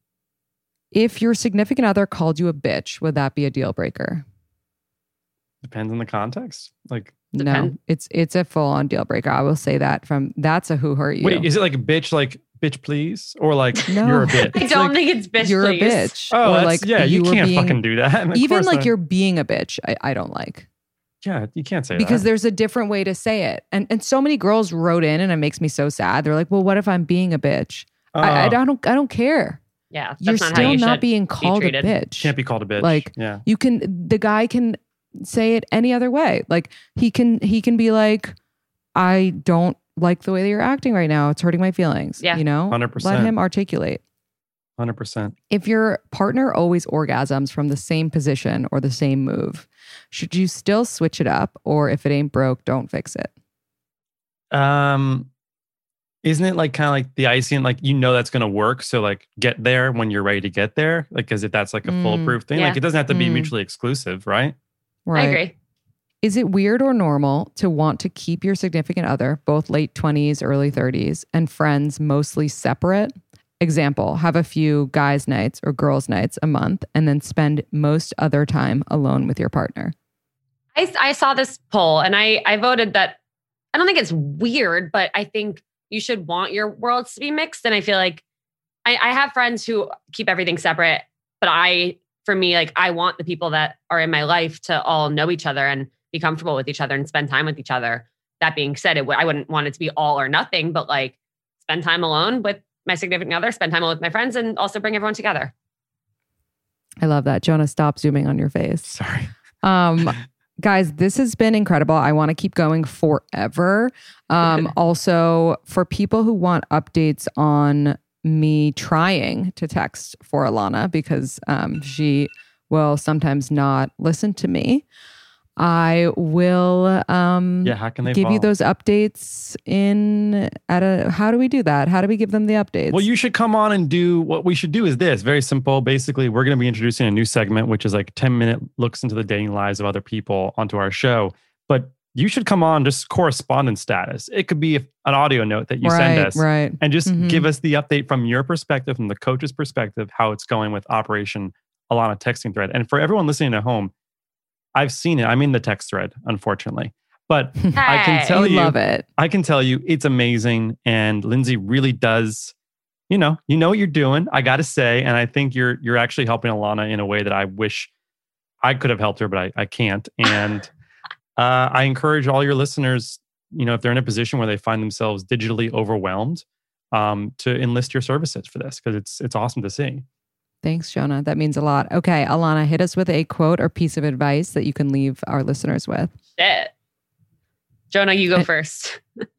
Speaker 5: If your significant other called you a bitch, would that be a deal breaker?
Speaker 7: Depends on the context. Like,
Speaker 5: no, it's a full on deal breaker. I will say that that's a who hurt you.
Speaker 7: Wait, is it like bitch please? Or like
Speaker 5: no.
Speaker 7: You're a bitch?
Speaker 6: I don't think it's bitch
Speaker 5: you're
Speaker 6: please.
Speaker 5: a bitch.
Speaker 7: Oh,
Speaker 5: or like
Speaker 7: you can't fucking do that.
Speaker 5: Even like you're being a bitch, I don't like.
Speaker 7: Yeah, you can't say
Speaker 5: because
Speaker 7: that.
Speaker 5: there's a different way to say it. And so many girls wrote in and it makes me so sad. They're like, well, what if I'm being a bitch? I don't care.
Speaker 6: Yeah. That's
Speaker 5: you're
Speaker 6: not
Speaker 5: still
Speaker 6: how you
Speaker 5: not being called a bitch.
Speaker 7: Can't be called a bitch.
Speaker 5: Like the guy can say it any other way. Like he can be like, I don't like the way that you're acting right now. It's hurting my feelings.
Speaker 6: Yeah.
Speaker 7: 100%.
Speaker 5: Let him articulate.
Speaker 7: 100%.
Speaker 5: If your partner always orgasms from the same position or the same move, should you still switch it up? Or if it ain't broke, don't fix it?
Speaker 7: Isn't it like kind of like the icing, like, that's going to work. So like get there when you're ready to get there. Like, cause if that's like a foolproof thing, like it doesn't have to be mutually exclusive, right?
Speaker 5: Right.
Speaker 6: I agree.
Speaker 5: Is it weird or normal to want to keep your significant other, both late 20s, early 30s, and friends mostly separate? Example, have a few guys' nights or girls' nights a month and then spend most other time alone with your partner.
Speaker 6: I saw this poll and I voted that I don't think it's weird, but I think you should want your worlds to be mixed. And I feel like I have friends who keep everything separate, but for me, like I want the people that are in my life to all know each other and be comfortable with each other and spend time with each other. That being said, I wouldn't want it to be all or nothing, but like spend time alone with my significant other, spend time with my friends, and also bring everyone together.
Speaker 5: I love that. Jonah, stop zooming on your face.
Speaker 7: Sorry.
Speaker 5: Guys, this has been incredible. I want to keep going forever. Also, for people who want updates on me trying to text for Alana, because she will sometimes not listen to me, I will
Speaker 7: how can they
Speaker 5: give you those updates how do we do that? How do we give them the updates?
Speaker 7: Well, you should come on and do what we should do is this. Very simple. Basically, we're going to be introducing a new segment, which is like 10-minute looks into the dating lives of other people onto our show. But you should come on just correspondence status. It could be an audio note that you send us.
Speaker 5: Right.
Speaker 7: And just give us the update from your perspective, from the coach's perspective, how it's going with Operation Alana texting thread. And for everyone listening at home, I've seen it. I'm in the text thread, unfortunately. But I can tell you,
Speaker 5: love it.
Speaker 7: I can tell you it's amazing. And Lindsay really does, you know what you're doing, I got to say. And I think you're actually helping Alana in a way that I wish I could have helped her, but I can't. And I encourage all your listeners, if they're in a position where they find themselves digitally overwhelmed, to enlist your services for this, because it's awesome to see.
Speaker 5: Thanks, Jonah. That means a lot. Okay, Alana, hit us with a quote or piece of advice that you can leave our listeners with.
Speaker 6: Shit. Jonah, you go first.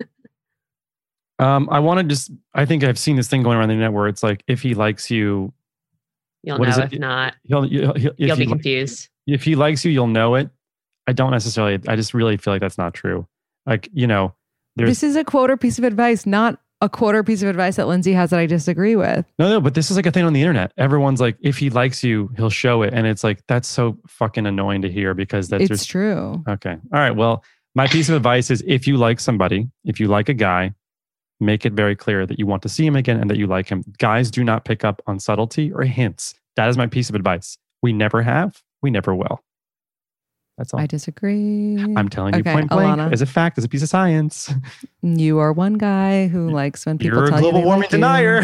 Speaker 7: I think I've seen this thing going around the internet where it's like, if he likes you,
Speaker 6: you'll know. If not,
Speaker 7: you'll
Speaker 6: be confused.
Speaker 7: If he likes you, you'll know it. I just really feel like that's not true. Like,
Speaker 5: this is a quote or piece of advice, not a quarter piece of advice that Lindsay has that I disagree with.
Speaker 7: No, but this is like a thing on the internet. Everyone's like, if he likes you, he'll show it. And it's like, that's so fucking annoying to hear because that's
Speaker 5: It's true.
Speaker 7: Okay. All right. Well, my piece of advice is if you like somebody, if you like a guy, make it very clear that you want to see him again and that you like him. Guys do not pick up on subtlety or hints. That is my piece of advice. We never have. We never will. That's all.
Speaker 5: I disagree.
Speaker 7: I'm telling you
Speaker 5: Okay,
Speaker 7: point blank
Speaker 5: Alana.
Speaker 7: as a fact, as a piece of science.
Speaker 5: You are one guy who likes when people
Speaker 7: You're a
Speaker 5: tell
Speaker 7: global
Speaker 5: you they
Speaker 7: warming
Speaker 5: like you.
Speaker 7: denier.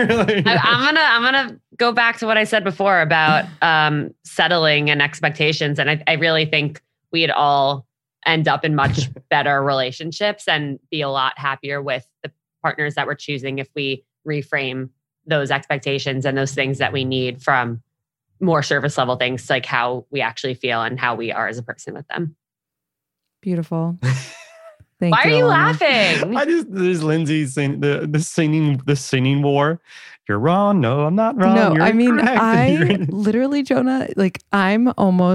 Speaker 6: I'm gonna go back to what I said before about settling and expectations, and I really think we'd all end up in much better relationships and be a lot happier with the partners that we're choosing if we reframe those expectations and those things that we need from more surface level things, like how we actually feel and how we are as a person with them.
Speaker 5: Beautiful. Thank
Speaker 6: Why
Speaker 5: you,
Speaker 6: are you
Speaker 5: Alana.
Speaker 6: laughing?
Speaker 7: There's Lindsay saying the singing war. You're wrong. No, I'm not wrong.
Speaker 5: No,
Speaker 7: You're
Speaker 5: I mean,
Speaker 7: incorrect.
Speaker 5: I literally, Jonah, like I'm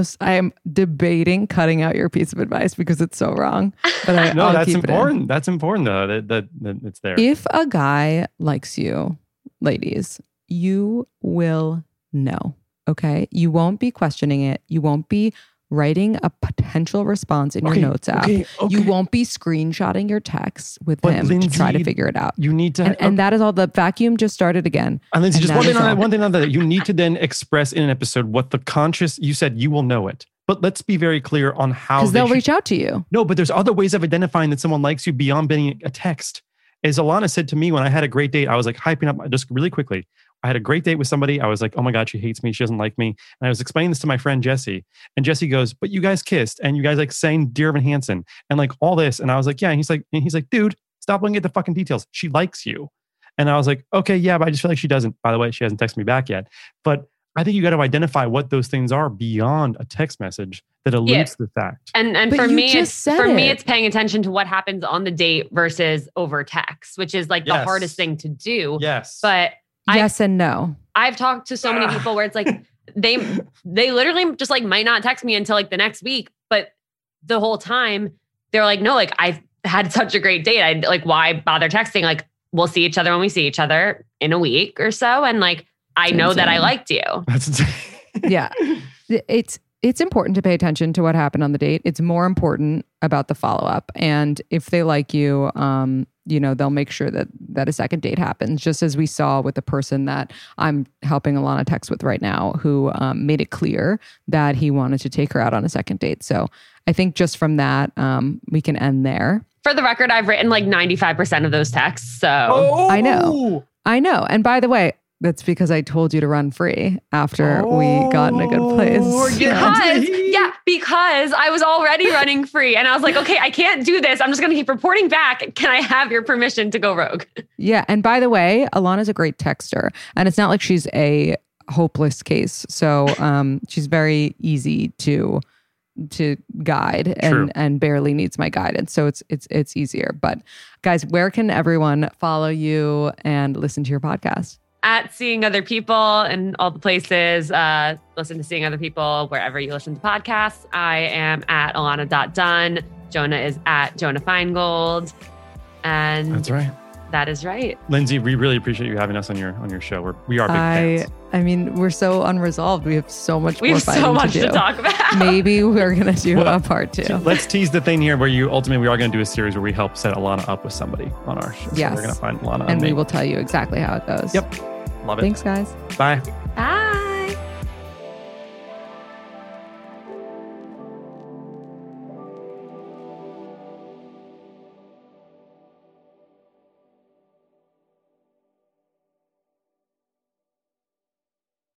Speaker 5: debating cutting out your piece of advice because it's so wrong. But
Speaker 7: No,
Speaker 5: I'll
Speaker 7: that's
Speaker 5: keep it in.
Speaker 7: important. That's important though. That it's there.
Speaker 5: If a guy likes you, ladies, you will know. Okay. You won't be questioning it. You won't be writing a potential response in your notes app.
Speaker 7: Okay.
Speaker 5: You won't be screenshotting your texts with
Speaker 7: But
Speaker 5: him to try to
Speaker 7: Lindsay,
Speaker 5: figure it out.
Speaker 7: You need to,
Speaker 5: And that is all. The vacuum just started again.
Speaker 7: and Lindsay,
Speaker 5: and
Speaker 7: just
Speaker 5: that
Speaker 7: one thing
Speaker 5: is
Speaker 7: on that.
Speaker 5: all.
Speaker 7: One thing on that. You need to then express in an episode what the conscious. You said you will know it, but let's be very clear on how.
Speaker 5: Because
Speaker 7: they
Speaker 5: they'll
Speaker 7: should-
Speaker 5: reach out to you.
Speaker 7: No, but there's other ways of identifying that someone likes you beyond being a text. As Alana said to me when I had a great date, I was like hyping up just really quickly. I had a great date with somebody. I was like, oh my God, she hates me. She doesn't like me. And I was explaining this to my friend Jesse. And Jesse goes, but you guys kissed and you guys like sang Dear Evan Hansen and like all this. And I was like, yeah. And he's like, dude, stop looking at the fucking details. She likes you. And I was like, okay, yeah, but I just feel like she doesn't. By the way, she hasn't texted me back yet. But I think you got to identify what those things are beyond a text message that alludes to the fact.
Speaker 6: And
Speaker 5: But
Speaker 6: for
Speaker 5: you
Speaker 6: me,
Speaker 5: just said it.
Speaker 6: it's paying attention to what happens on the date versus over text, which is like the
Speaker 7: Yes.
Speaker 6: hardest thing to do.
Speaker 7: Yes.
Speaker 6: But
Speaker 5: Yes and no.
Speaker 6: I've talked to so many people where it's like they literally just like might not text me until like the next week, but the whole time they're like, no, like I've had such a great date. I like, why bother texting? Like we'll see each other when we see each other in a week or so, and like I know that I
Speaker 5: insane.
Speaker 6: liked you.
Speaker 7: That's
Speaker 5: Yeah. It's important to pay attention to what happened on the date. It's more important about the follow-up. And if they like you, they'll make sure that a second date happens, just as we saw with the person that I'm helping Alana text with right now, who made it clear that he wanted to take her out on a second date. So I think just from that, we can end there.
Speaker 6: For the record, I've written like 95% of those texts. So
Speaker 5: I know. And by the way, that's because I told you to run free after we got in a good place.
Speaker 6: because I was already running free and I was like, okay, I can't do this. I'm just going to keep reporting back. Can I have your permission to go rogue?
Speaker 5: Yeah. And by the way, Alana's a great texter, and it's not like she's a hopeless case. So she's very easy to guide and barely needs my guidance. So it's easier. But guys, where can everyone follow you and listen to your podcast?
Speaker 6: At Seeing Other People and all the places. Listen to Seeing Other People wherever you listen to podcasts. I am at Alana.Dunn. Jonah is at Jonah Feingold. And
Speaker 7: That's right.
Speaker 6: that is right.
Speaker 7: Lindsay, we really appreciate you having us on your show. We are big fans.
Speaker 5: I mean, we're so unresolved. We have so much
Speaker 6: We
Speaker 5: more
Speaker 6: have
Speaker 5: fighting
Speaker 6: so much
Speaker 5: to do.
Speaker 6: to talk about.
Speaker 5: Maybe we're going to do a part 2.
Speaker 7: Let's tease the thing here where we are going to do a series where we help set Alana up with somebody on our show.
Speaker 5: Yes.
Speaker 7: So we're going to find Alana
Speaker 5: And we
Speaker 7: me.
Speaker 5: will tell you exactly how it goes.
Speaker 7: Yep. Love it.
Speaker 5: Thanks, guys.
Speaker 7: Bye.